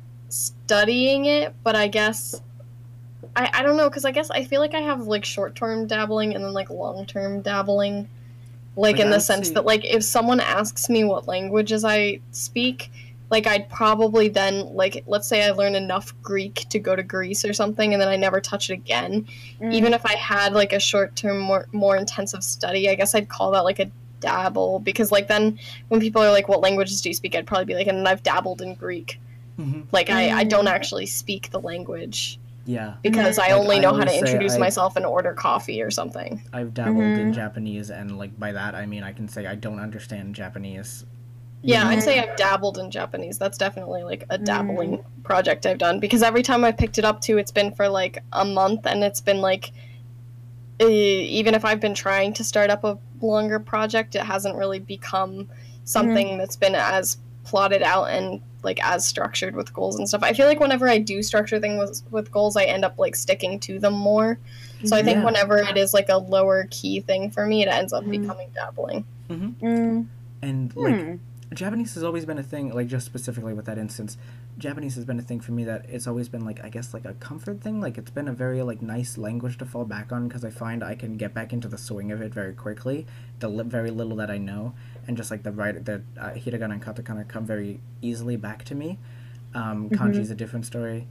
studying it, but I guess I, I don't know, because I guess I feel like I have like short term dabbling and then like long term dabbling. Like, Like, in I the would sense say- that like if someone asks me what languages I speak, like I'd probably then like let's say I learn enough Greek to go to Greece or something and then I never touch it again. Mm. Even if I had like a short term more more intensive study, I guess I'd call that like a dabble, because like then when people are like what languages do you speak, I'd probably be like, and I've dabbled in Greek. Mhm. Like I, I Mm. don't actually speak the language Yeah, because I Like, only I know how to always say introduce I- myself and order coffee or something. I've dabbled in Mhm. Japanese, and like by that I mean I can say I don't understand Japanese. You Yeah, know? I'd say I've dabbled in Japanese. That's definitely like a dabbling project I've done, because every time I picked it up too, it's been for like a month, and it's been like eh, even if I've been trying to start up a longer project, it hasn't really become something that's been as plotted out and like as structured with goals and stuff. I feel like whenever I do structure things with, with goals, I end up like sticking to them more. So I think Yeah. whenever it is like a lower key thing for me, it ends up Mhm. becoming dabbling. Mm. And like Hmm. Japanese has always been a thing, like just specifically with that instance, Japanese has been a thing for me that it's always been like I guess like a comfort thing. Like it's been a very like nice language to fall back on, because I find I can get back into the swing of it very quickly. The li- very little that I know, and just like the right the uh, hiragana and katakana come very easily back to me. Um, kanji is a different story,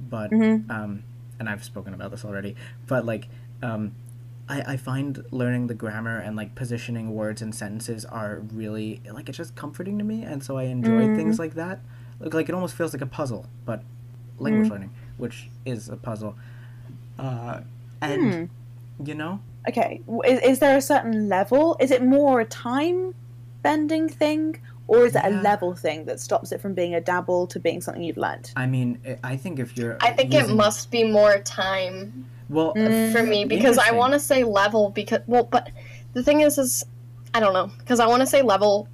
but Mhm. um, and I've spoken about this already, but like um, I I find learning the grammar and like positioning words and sentences are really like it's just comforting to me, and so I enjoy Mm. things like that. Like like it almost feels like a puzzle, but language Mm. learning, which is a puzzle. Uh, and Hmm. you know, Okay. W- Is, is there a certain level? Is it more a time bending thing, or is it a Yeah. level thing that stops it from being a dabble to being something you've learned? I mean, I I think if you're, I think it using- must be more time well Mm. for me because I Interesting. want to say level because well, but the thing is, is I don't know because I want to say level,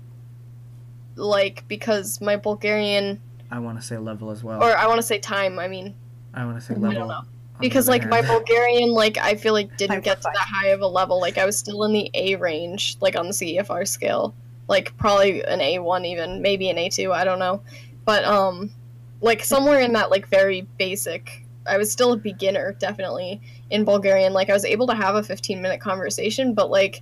like because my Bulgarian I want to say level as well. or I want to say time. I mean I want to say I level. don't know. on the because other like my hand. Bulgarian, like I feel like Time didn't for get to fight. that high of a level. Like I was still in the A range, like on the C E F R scale, like probably an A one even, maybe an A two. I don't know, but um, like somewhere in that like very basic. I was still a beginner, definitely in Bulgarian. Like I was able to have a fifteen minute conversation, but like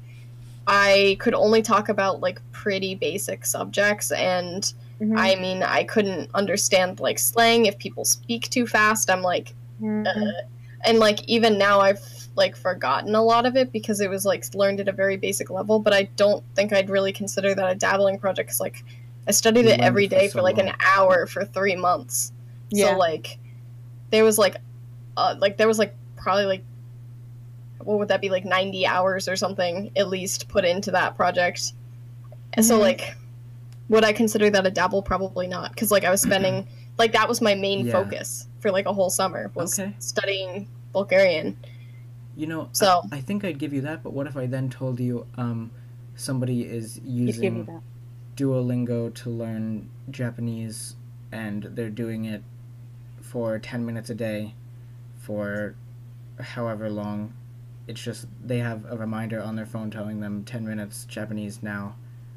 I could only talk about like pretty basic subjects and. Mhm. I mean, I couldn't understand like slang if people speak too fast. I'm like, Mhm. uh, and like even now I've like forgotten a lot of it because it was like learned at a very basic level. But I don't think I'd really consider that a dabbling project. Cause like I studied You it learned every it for day so for like long. an hour for three months. Yeah. So like there was like, uh, like there was like probably like what would that be like ninety hours or something at least put into that project. And so Mhm. like. Would I consider that a dabble? Probably not, because like I was spending like that was my main Yeah. focus for like a whole summer was Okay. studying Bulgarian. You know, So I, I think I'd give you that, but what if I then told you um, somebody is You'd give me using that. Duolingo to learn Japanese and they're doing it for ten minutes a day for however long. It's just they have a reminder on their phone telling them ten minutes Japanese now.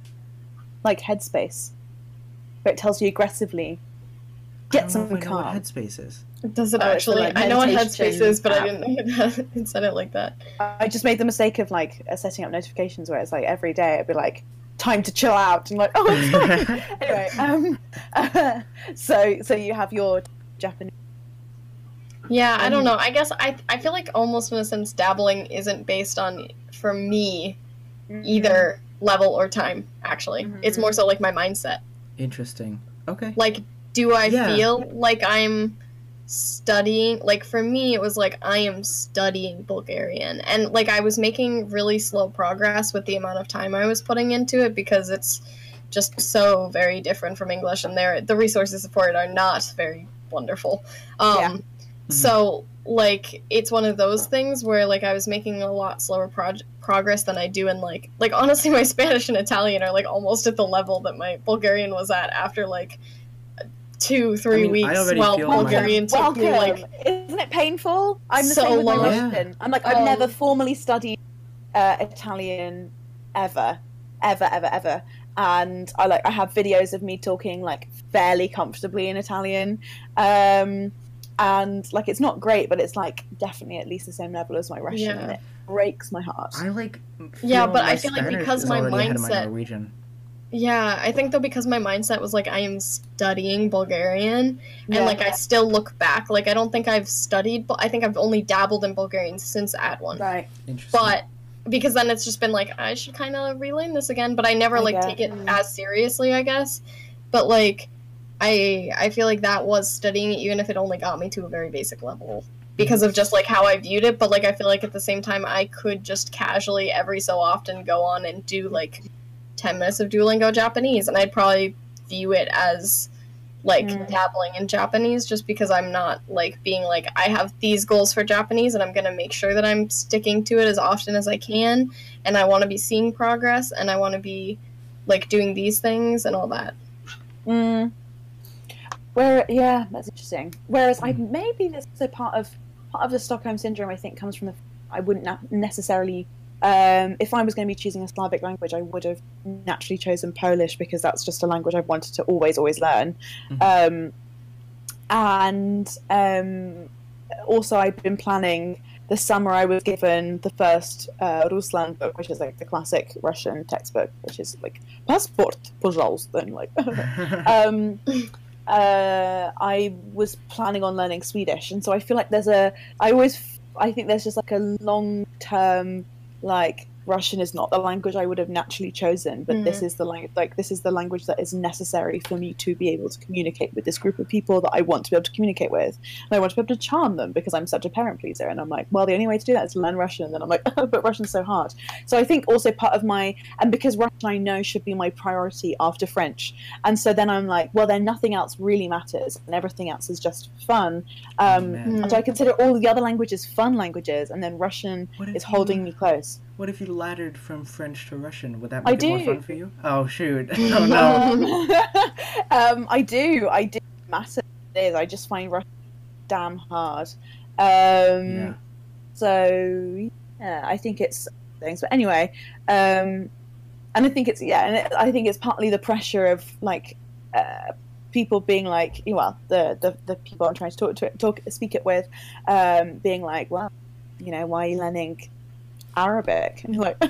Like Headspace, where it tells you aggressively, I get don't know some if I know what calm. Headspace is. does it Oh, it's a, actually? like, I know what meditation Headspace is, but I app. didn't know that it said it like that. I just made the mistake of like uh, setting up notifications where it's like every day it'd be like time to chill out and like oh I'm sorry. Anyway, um, uh, so so you have your Japanese. Yeah, I don't Um, know. I guess I I feel like almost in a sense dabbling isn't based on for me either level or time. Actually, Mhm. it's more so like my mindset. Interesting. Okay. Like, do I Yeah. feel like I'm studying? Like, for me, it was like I am studying Bulgarian. And, like, I was making really slow progress with the amount of time I was putting into it because it's just so very different from English, and there the resources for it are not very wonderful. Um, Yeah. So, like, it's one of those things where, like, I was making a lot slower prog- progress than I do in, like, like, honestly, my Spanish and Italian are, like, almost at the level that my Bulgarian was at after, like, two, three I mean, I weeks already while feel my- Bulgarian took Welcome. me, like, Isn't it painful? I'm the so same with my long. Russian. I'm like I've Um, never formally studied uh, Italian ever, ever, ever, ever. And I like I have videos of me talking like fairly comfortably in Italian. Um, and like it's not great, but it's like definitely at least the same level as my Russian, Yeah. and it breaks my heart. I like. Yeah, feel but I my feel like Spanish because is my already ahead of my mindset- Norwegian. Yeah, I think though because my mindset was like I am studying Bulgarian Yeah. and like I still look back like I don't think I've studied but I think I've only dabbled in Bulgarian since Ad one. Right. Interesting. But because then it's just been like I should kind of relearn this again, but I never I like get- take it mm. as seriously, I guess. But like I I feel like that was studying even if it only got me to a very basic level because of just like how I viewed it, but like I feel like at the same time I could just casually every so often go on and do like ten minutes of Duolingo Japanese and I'd probably view it as like Mm. dabbling in Japanese just because I'm not like being like I have these goals for Japanese and I'm going to make sure that I'm sticking to it as often as I can and I want to be seeing progress and I want to be like doing these things and all that. Mm. Where yeah, that's interesting. Whereas I maybe this is a part of part of the Stockholm syndrome. I think comes from the I wouldn't na- necessarily. Um, if I was going to be choosing a Slavic language, I would have naturally chosen Polish because that's just a language I've wanted to always, always learn. Um, and um, also, I've been planning the summer. I was given the first uh, Ruslan book, which is like the classic Russian textbook, which is like passport, пожалуйста, and like. um, uh, I was planning on learning Swedish, and so I feel like there's a. I always, I think there's just like a long term, like Russian is not the language I would have naturally chosen, but mm. this is the language, like this is the language that is necessary for me to be able to communicate with this group of people that I want to be able to communicate with, and I want to be able to charm them because I'm such a parent pleaser, and I'm like, well, the only way to do that is to learn Russian, and then I'm like, oh, but Russian's so hard. So I think also part of my, and because Russian I know should be my priority after French, and so then I'm like, well, then nothing else really matters, and everything else is just fun. Um, mm. And so I consider all the other languages fun languages, and then Russian is holding you... me close. What if you laddered from French to Russian? Would that make I it do. more fun for you? Oh, shoot. Oh, no. um, I do. I do. Massive. It is. I just find Russian damn hard. Um, yeah. So, yeah, I think it's things. But anyway, um, and I think it's, yeah, and it, I think it's partly the pressure of, like, uh, people being like, well, the, the, the people I'm trying to talk to, talk, speak it with, um, being like, well, you know, why are you learning Arabic? And like,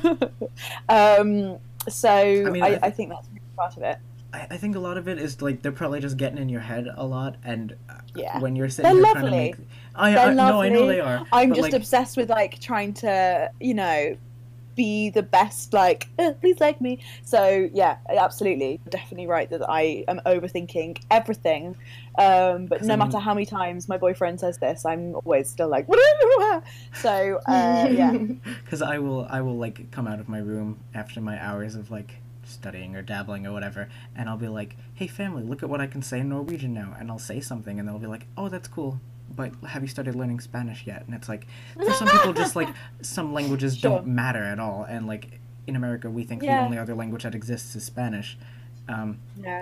um, so I, mean, I, I, th- I think that's part of it. I, I think a lot of it is like they're probably just getting in your head a lot, and yeah. when you're sitting they're here lovely. trying to make, I, they're I lovely. no, I know they are. I'm just like... obsessed with like trying to, you know, be the best. Like, eh, please like me. So yeah, absolutely, definitely right that I am overthinking everything. Um, but no I mean, matter how many times my boyfriend says this, I'm always still like, so uh, yeah. Because I will, I will like come out of my room after my hours of like studying or dabbling or whatever, and I'll be like, "Hey, family, look at what I can say in Norwegian now," and I'll say something, and they'll be like, "Oh, that's cool, but have you started learning Spanish yet?" And it's like, for some people, just like some languages sure. don't matter at all, and like in America, we think yeah. the only other language that exists is Spanish. Um, yeah,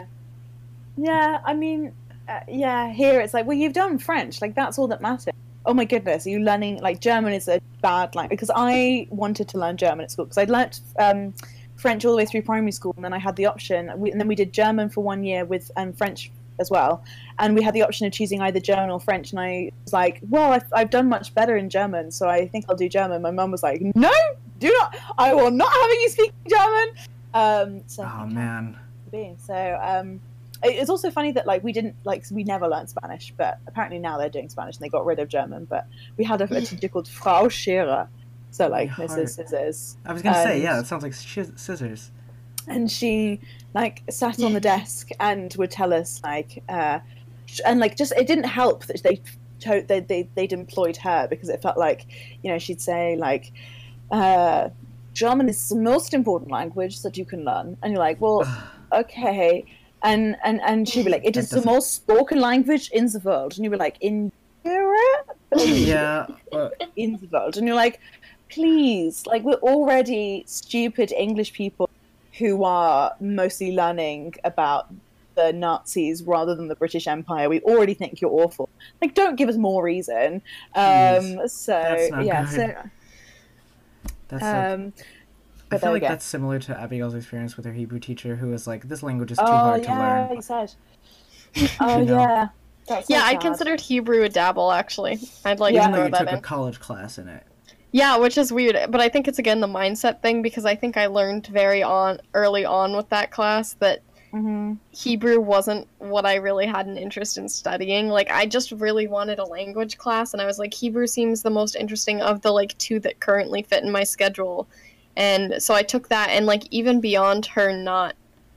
yeah. I mean. Uh, yeah, here it's like, well, you've done French, like that's all that matters. Oh my goodness, are you learning, like German is a bad language, because I wanted to learn German at school, because I'd learnt um, French all the way through primary school, and then I had the option, we, and then we did German for one year with um, French as well, and we had the option of choosing either German or French, and I was like, well, I've, I've done much better in German, so I think I'll do German. My mum was like, no, do not, I will not have you speak German. Um, so oh man. So, um, it's also funny that like we didn't like we never learned Spanish, but apparently now they're doing Spanish and they got rid of German. But we had a, a teacher called Frau Scherer, so like Missus Scissors. I was gonna and, say yeah, that sounds like sh- scissors. And she like sat on the desk and would tell us like, uh, and like just it didn't help that they they they they'd employed her, because it felt like, you know, she'd say like, uh, German is the most important language that you can learn, and you're like, well, okay. And, and and she'd be like, it is the most spoken language in the world. And you'd be like, in Europe? Yeah. Uh... In the world. And you're like, please, like we're already stupid English people who are mostly learning about the Nazis rather than the British Empire. We already think you're awful. Like, don't give us more reason. Um, so, yeah. Good. So, That's um, like... I feel like that's similar to Abigail's experience with her Hebrew teacher, who was like, this language is too oh, hard yeah, to learn. He said. Oh, you know? yeah. That's so yeah, sad. I considered Hebrew a dabble, actually. I'd like yeah. to throw you that took in. a college class in it. Yeah, which is weird, but I think it's, again, the mindset thing, because I think I learned very on early on with that class that mm-hmm. Hebrew wasn't what I really had an interest in studying. Like, I just really wanted a language class, and I was like, Hebrew seems the most interesting of the, like, two that currently fit in my schedule. And so I took that, and, like, even beyond her not,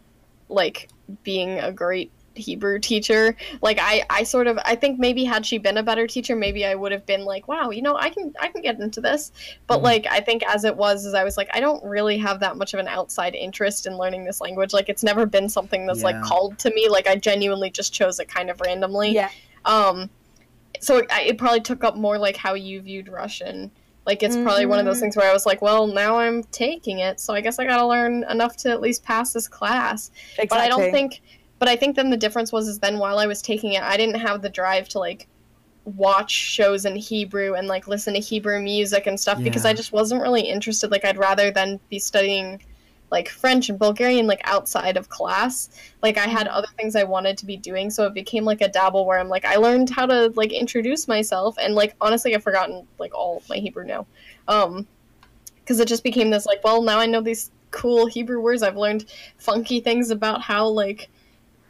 like, being a great Hebrew teacher, like, I, I sort of, I think maybe had she been a better teacher, maybe I would have been like, wow, you know, I can, I can get into this. But, mm-hmm. like, I think as it was, is I was like, I don't really have that much of an outside interest in learning this language. Like, it's never been something that's, yeah. like, called to me. Like, I genuinely just chose it kind of randomly. Yeah. Um, so it, it probably took up more, like, how you viewed Russian. Like, it's probably mm-hmm. one of those things where I was like, well, now I'm taking it, so I guess I gotta learn enough to at least pass this class. Exactly. But I don't think, but I think then the difference was is then while I was taking it, I didn't have the drive to, like, watch shows in Hebrew and, like, listen to Hebrew music and stuff, yeah. because I just wasn't really interested. Like, I'd rather than be studying, like, French and Bulgarian, like, outside of class. Like, I had other things I wanted to be doing, so it became, like, a dabble where I'm, like, I learned how to, like, introduce myself, and, like, honestly, I've forgotten, like, all of my Hebrew now. Um, because it just became this, like, well, now I know these cool Hebrew words. I've learned funky things about how, like,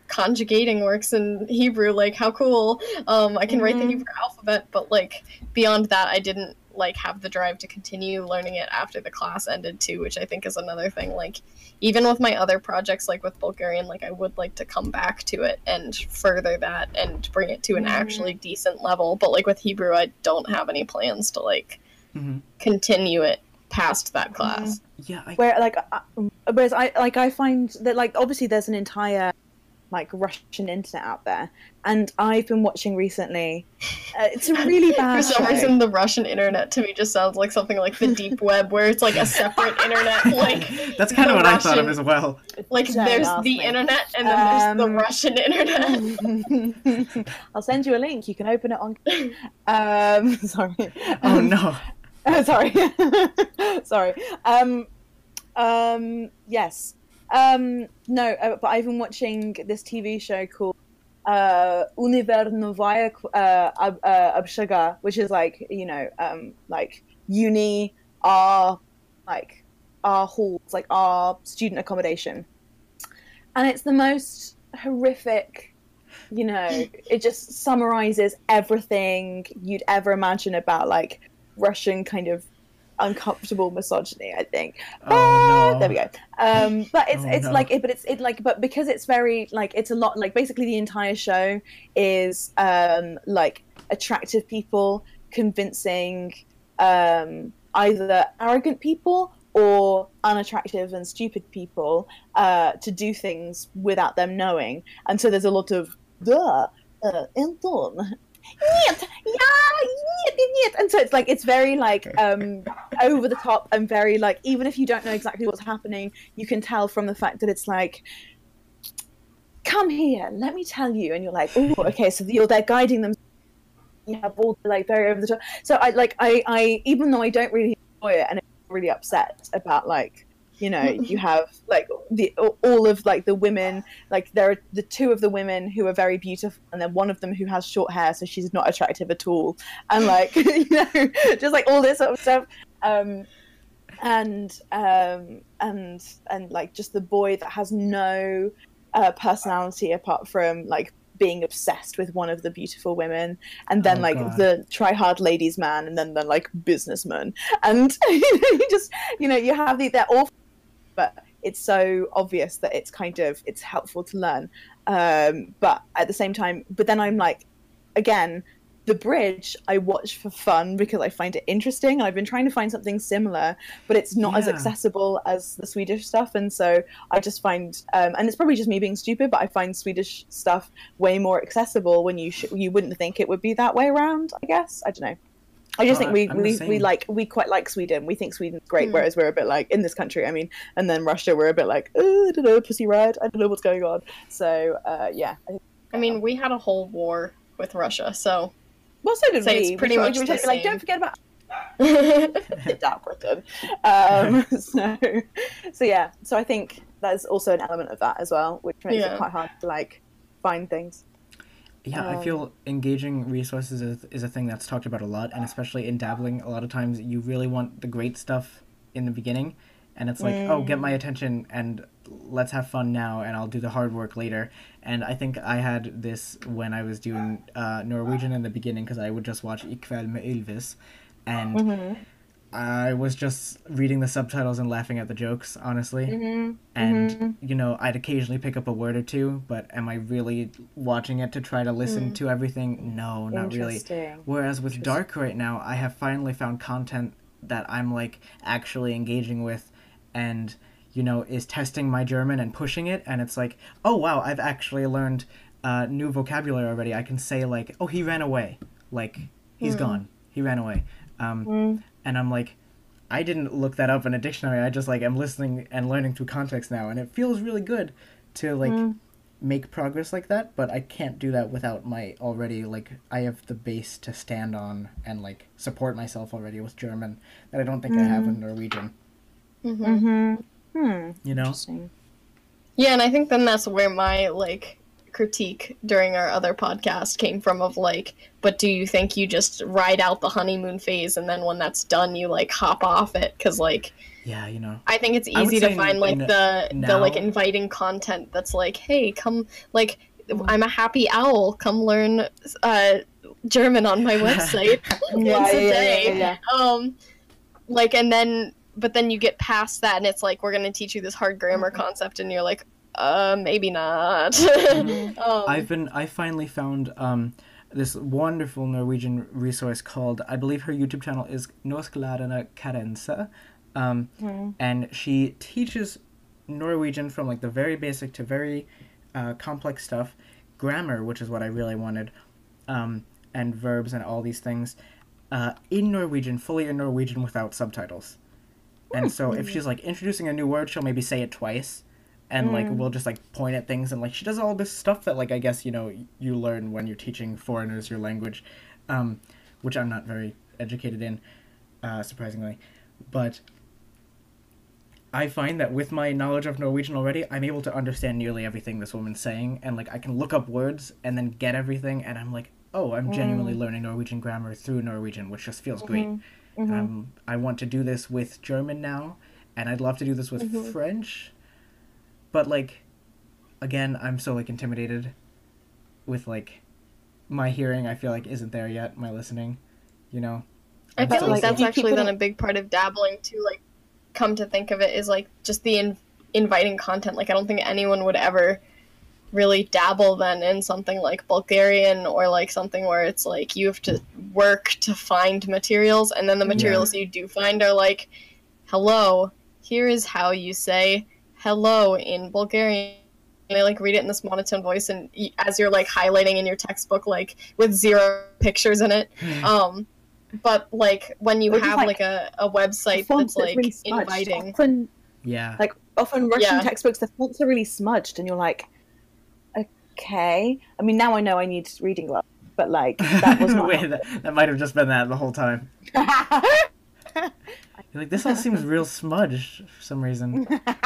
conjugating works in Hebrew, like how cool. Um, I can mm-hmm. write the Hebrew alphabet, but like beyond that, I didn't like have the drive to continue learning it after the class ended too, which I think is another thing. Like even with my other projects, like with Bulgarian, like I would like to come back to it and further that and bring it to an mm-hmm. actually decent level. But like with Hebrew, I don't have any plans to like mm-hmm. continue it past that class. Yeah, I... where like, uh, whereas I like I find that like obviously there's an entire like Russian internet out there, and I've been watching recently. Uh, it's a really bad. For some show. reason, the Russian internet to me just sounds like something like the deep web, where it's like a separate internet. Like that's kind of what Russian, I thought of as well. Like there's the me. internet, and then um, there's the Russian internet. I'll send you a link. You can open it on. Um, sorry. Oh no. Uh, sorry. sorry. Um, um, yes. Um, no, uh, but I've been watching this T V show called uh, Univer Novaya uh, uh, Obshaga, which is like, you know, um, like uni, our, like, our halls, like our student accommodation. And it's the most horrific, you know, it just summarizes everything you'd ever imagine about, like, Russian kind of uncomfortable misogyny, I think. But, oh, no. There we go. Um, but it's oh, it's no. like it, but it's it like but because it's very like it's a lot like basically the entire show is um like attractive people convincing um either arrogant people or unattractive and stupid people uh to do things without them knowing, and so there's a lot of duh uh, Anton. Niet, yeah, niet, niet. And so it's like it's very like um over the top and very like even if you don't know exactly what's happening, you can tell from the fact that it's like, come here, let me tell you, and you're like, oh, okay, so you're there guiding them. You have all the, like very over the top. So I like I I even though I don't really enjoy it and I'm really upset about like, you know, you have like the all of like the women, like there are the two of the women who are very beautiful, and then one of them who has short hair, so she's not attractive at all, and like you know, just like all this sort of stuff, um, and um, and and like just the boy that has no uh, personality apart from like being obsessed with one of the beautiful women, and then oh, like God. the try hard ladies man, and then the like businessman, and you know, you just you know you have the they're awful. But it's so obvious that it's kind of it's helpful to learn, um, but at the same time, but then I'm like, again, The Bridge I watch for fun because I find it interesting. I've been trying to find something similar, but it's not yeah. as accessible as the Swedish stuff, and so I just find, um, and it's probably just me being stupid, but I find Swedish stuff way more accessible when you sh- you wouldn't think it would be that way around. I guess I don't know. I just oh, think we, we, we like we quite like Sweden. We think Sweden's great, mm. whereas we're a bit like in this country. I mean, and then Russia, we're a bit like, oh, I don't know, pussy riot. I don't know what's going on. So uh, yeah. I, think, I mean, we had a whole war with Russia, so well, so did so we. It's pretty we much we the like, same. like, don't forget about down Britain. Um, so so yeah. So I think there's also an element of that as well, which makes yeah. it quite hard to like find things. Yeah, um, I feel engaging resources is, is a thing that's talked about a lot, and especially in dabbling, a lot of times you really want the great stuff in the beginning, and it's like, mm. oh, get my attention, and let's have fun now, and I'll do the hard work later. And I think I had this when I was doing uh, Norwegian in the beginning, because I would just watch I Kveld med Ylvis, and mm-hmm. I was just reading the subtitles and laughing at the jokes, honestly. Mm-hmm. And, mm-hmm. you know, I'd occasionally pick up a word or two, but am I really watching it to try to listen mm. to everything? No, not really. Whereas with Dark right now, I have finally found content that I'm, like, actually engaging with and, you know, is testing my German and pushing it. And it's like, oh, wow, I've actually learned uh, new vocabulary already. I can say, like, oh, he ran away. Like, he's mm. gone. He ran away. Um, mm. And I'm like, I didn't look that up in a dictionary. I just, like, am listening and learning through context now. And it feels really good to, like, mm. make progress like that. But I can't do that without my already, like, I have the base to stand on and, like, support myself already with German that I don't think mm. I have in Norwegian. Mm-hmm. Mm-hmm. Hmm. You know? Yeah, and I think then that's where my, like, critique during our other podcast came from of like, but do you think you just ride out the honeymoon phase and then when that's done you like hop off it? Because like Yeah, you know. I think it's I would easy to say find like n- the the now- like inviting content that's like, hey, come like Mm. I'm a happy owl, come learn uh German on my website once a day. yeah, Um like and then but then you get past that and it's like we're gonna teach you this hard grammar Mm-hmm. concept and you're like, uh maybe not. Mhm. um, I've been I finally found um this wonderful Norwegian resource called, I believe her YouTube channel is Norsklærerne Karense, um, Mm. and she teaches Norwegian from like the very basic to very uh, complex stuff, grammar, which is what I really wanted, um, and verbs and all these things, uh, in Norwegian, fully in Norwegian without subtitles. And so if she's like introducing a new word, she'll maybe say it twice, and like we'll just like point at things, and like she does all this stuff that like I guess you know you learn when you're teaching foreigners your language, um, which I'm not very educated in, uh, surprisingly, but I find that with my knowledge of Norwegian already, I'm able to understand nearly everything this woman's saying, and like I can look up words and then get everything, and I'm like, oh, I'm genuinely learning Norwegian grammar through Norwegian, which just feels great. Um, I want to do this with German now, and I'd love to do this with French, but like, again, I'm so like intimidated with like my hearing. I feel like isn't there yet. My listening, you know. I I'm feel still, like like, that's if you actually keep it then up- a big part of dabbling too. Like, come to think of it, is like just the in- inviting content. Like, I don't think anyone would ever really dabble then in something like Bulgarian or like something where it's like you have to work to find materials, and then the materials you do find are like, hello, here is how you say hello in Bulgarian. And they like read it in this monotone voice, and y- as you're like highlighting in your textbook, like with zero pictures in it. Um, but like when you Or just, have like, like a, a website font that's like really smudged. inviting. Often, yeah. like often Russian Yeah. textbooks, the fonts are really smudged, and you're like, okay. I mean, now I know I need reading glasses, but like that was not. Wait, that, that might have just been that the whole time. You're like, this all seems real smudged for some reason.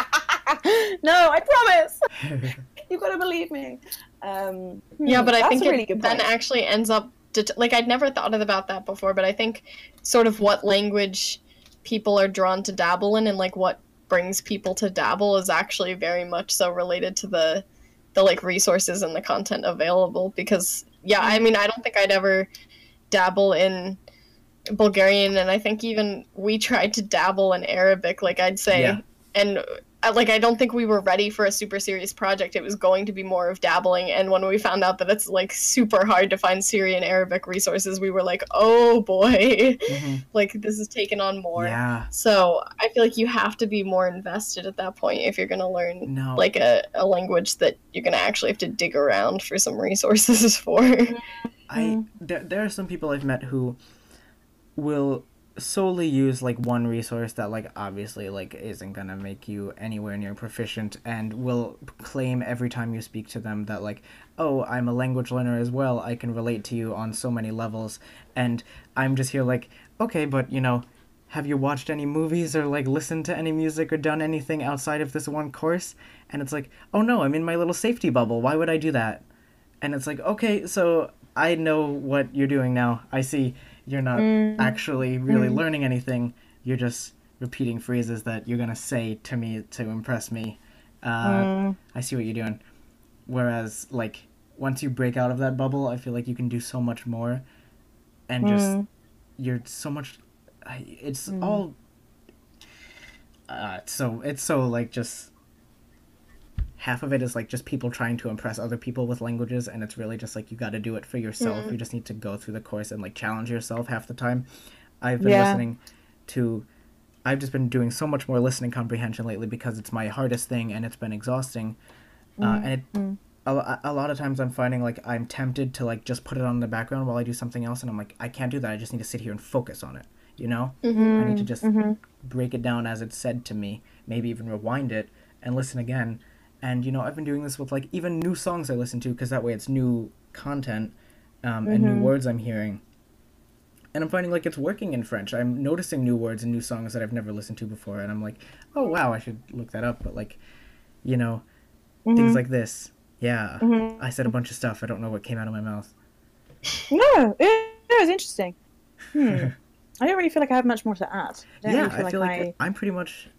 No, I promise. You gotta believe me. Um, Yeah, hmm, but I that's think a really it good then point. actually ends up det- like I'd never thought about that before, but I think sort of what language people are drawn to dabble in and like what brings people to dabble is actually very much so related to the the like resources and the content available. Because yeah, I mean, I don't think I'd ever dabble in Bulgarian, and I think even we tried to dabble in Arabic, like I'd say, Yeah. and uh, like I don't think we were ready for a super serious project. It was going to be more of dabbling, and when we found out that it's like super hard to find Syrian Arabic resources, we were like, oh boy, Mhm. like this is taking on more. Yeah. So I feel like you have to be more invested at that point if you're going to learn No. like a, a language that you're going to actually have to dig around for some resources for. I there, there are some people I've met who will solely use like one resource that like obviously like isn't gonna make you anywhere near proficient, and will claim every time you speak to them that like, oh, I'm a language learner as well, I can relate to you on so many levels. And I'm just here like, okay, but you know, have you watched any movies or like listened to any music or done anything outside of this one course? And it's like, oh no, I'm in my little safety bubble, why would I do that? And it's like, okay, so I know what you're doing now. I see you're not actually really learning anything. You're just repeating phrases that you're going to say to me to impress me. Uh, I see what you're doing. Whereas, like, once you break out of that bubble, I feel like you can do so much more. And just, you're so much... I- It's all... Uh, so, it's so, like, just... Half of it is like just people trying to impress other people with languages, and it's really just like you got to do it for yourself. You just need to go through the course and like challenge yourself half the time. I've been Yeah. listening to I've just been doing so much more listening comprehension lately because it's my hardest thing and it's been exhausting. Uh, and it, a, a lot of times I'm finding like I'm tempted to like just put it on in the background while I do something else, and I'm like, I can't do that. I just need to sit here and focus on it, you know? I need to just break it down as it's said to me, maybe even rewind it and listen again. And, you know, I've been doing this with, like, even new songs I listen to, because that way it's new content um, and new words I'm hearing. And I'm finding, like, it's working in French. I'm noticing new words and new songs that I've never listened to before. And I'm like, oh, wow, I should look that up. But, like, you know, things like this. Yeah, I said a bunch of stuff. I don't know what came out of my mouth. No, it, it was interesting. Hmm. I don't really feel like I have much more to add. I don't Yeah, really I feel like I... I'm pretty much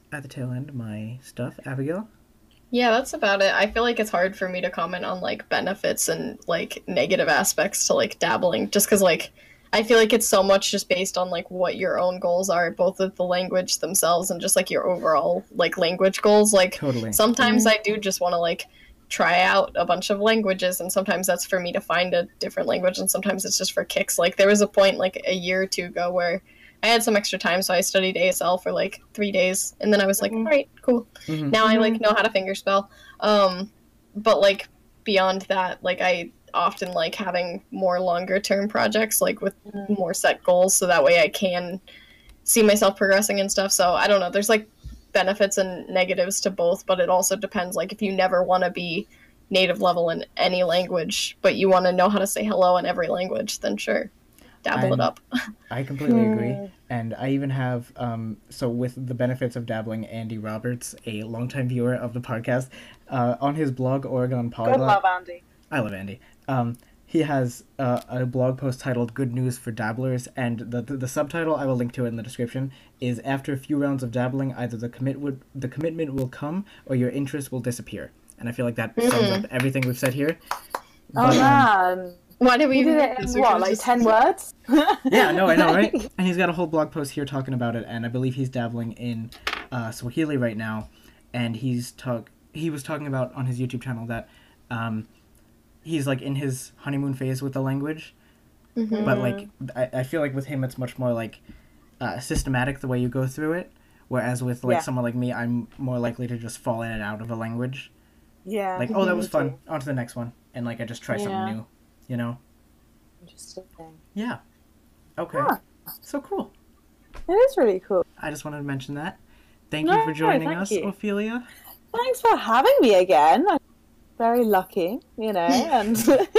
at the tail end my stuff. Abigail? Yeah, that's about it. I feel like it's hard for me to comment on like benefits and like negative aspects to like dabbling just cuz like I feel like it's so much just based on like what your own goals are, both of the language themselves and just like your overall like language goals. Like Totally. sometimes I do just want to like try out a bunch of languages, and sometimes that's for me to find a different language, and sometimes it's just for kicks. Like there was a point like a year or two ago where I had some extra time, so I studied A S L for like three days, and then I was like, Mhm. all right, cool. Mhm. Now I like know how to fingerspell. Um, but like beyond that, like I often like having more longer term projects, like with more set goals, so that way I can see myself progressing and stuff. So I don't know. There's like benefits and negatives to both, but it also depends. Like if you never want to be native level in any language, but you want to know how to say hello in every language, then sure, dabble it I'm- up. I completely agree. Hmm. And I even have, um, so with the benefits of dabbling, Andy Roberts, a longtime viewer of the podcast, uh, on his blog, Oregon God Polyglot. love Andy. I love Andy. Um, he has uh, a blog post titled "Good News for Dabblers," and the, the the subtitle I will link to it in the description is "After a few rounds of dabbling, either the commit would the commitment will come or your interest will disappear." And I feel like that sums up everything we've said here. Oh But, um, man, Why did we you even did do it this? in We what, could've like just- ten words? yeah, no, I know, right? And he's got a whole blog post here talking about it, and I believe he's dabbling in uh, Swahili right now. And he's talk he was talking about on his YouTube channel that um, he's like in his honeymoon phase with the language. Mhm. But like I, I feel like with him it's much more like uh, systematic the way you go through it, whereas with like Yeah. someone like me I'm more likely to just fall in and out of a language, Yeah. like oh that was me fun, too. on to the next one, and like I just try Yeah. something new, you know. Interesting. Yeah, okay. Huh. So cool. It is really cool. I just wanted to mention that. Thank No, you for joining thank us, you. Ophelia. Thanks for having me again. I'm very lucky, you know, and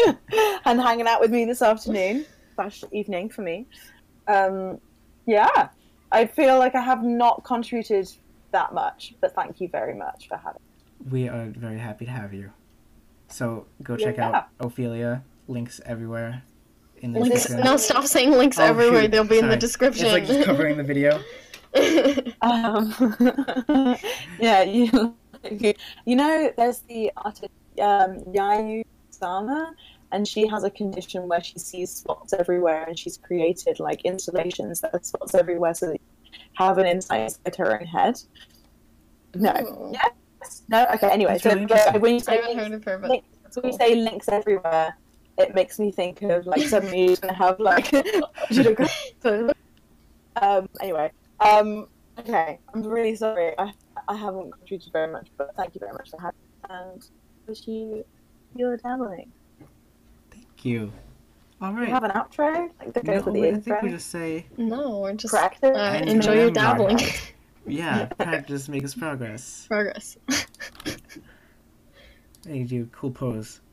and hanging out with me this afternoon slash evening for me. Um, yeah, I feel like I have not contributed that much, but thank you very much for having. We are very happy to have you. So go check Yeah. out Ophelia. Links everywhere in the Links, description. no, stop saying links Oh, everywhere. shoot. They'll be in Sorry. the description. It's like just covering the video. Um, yeah, you, you know, there's the artist um, Yayu Sama, and she has a condition where she sees spots everywhere, and she's created like installations that have spots everywhere, so that you have an insight inside her own head. No, Ooh. yes, no. Okay, anyway, That's so really interesting. but when you I say haven't links, heard of her, but link- that's when you cool. say links everywhere, it makes me think of like suddenly you're gonna have like. um. Anyway. Um. Okay. I'm really sorry. I I haven't contributed very much, but thank you very much for having me, and wish you your dabbling. Thank you. All Do right. you have an outro? Like that goes No, with the I think intro. we just say, No, we're just Practice. uh, And enjoy your remember- dabbling. yeah, practice makes progress. Progress. Hey, you do a cool pose.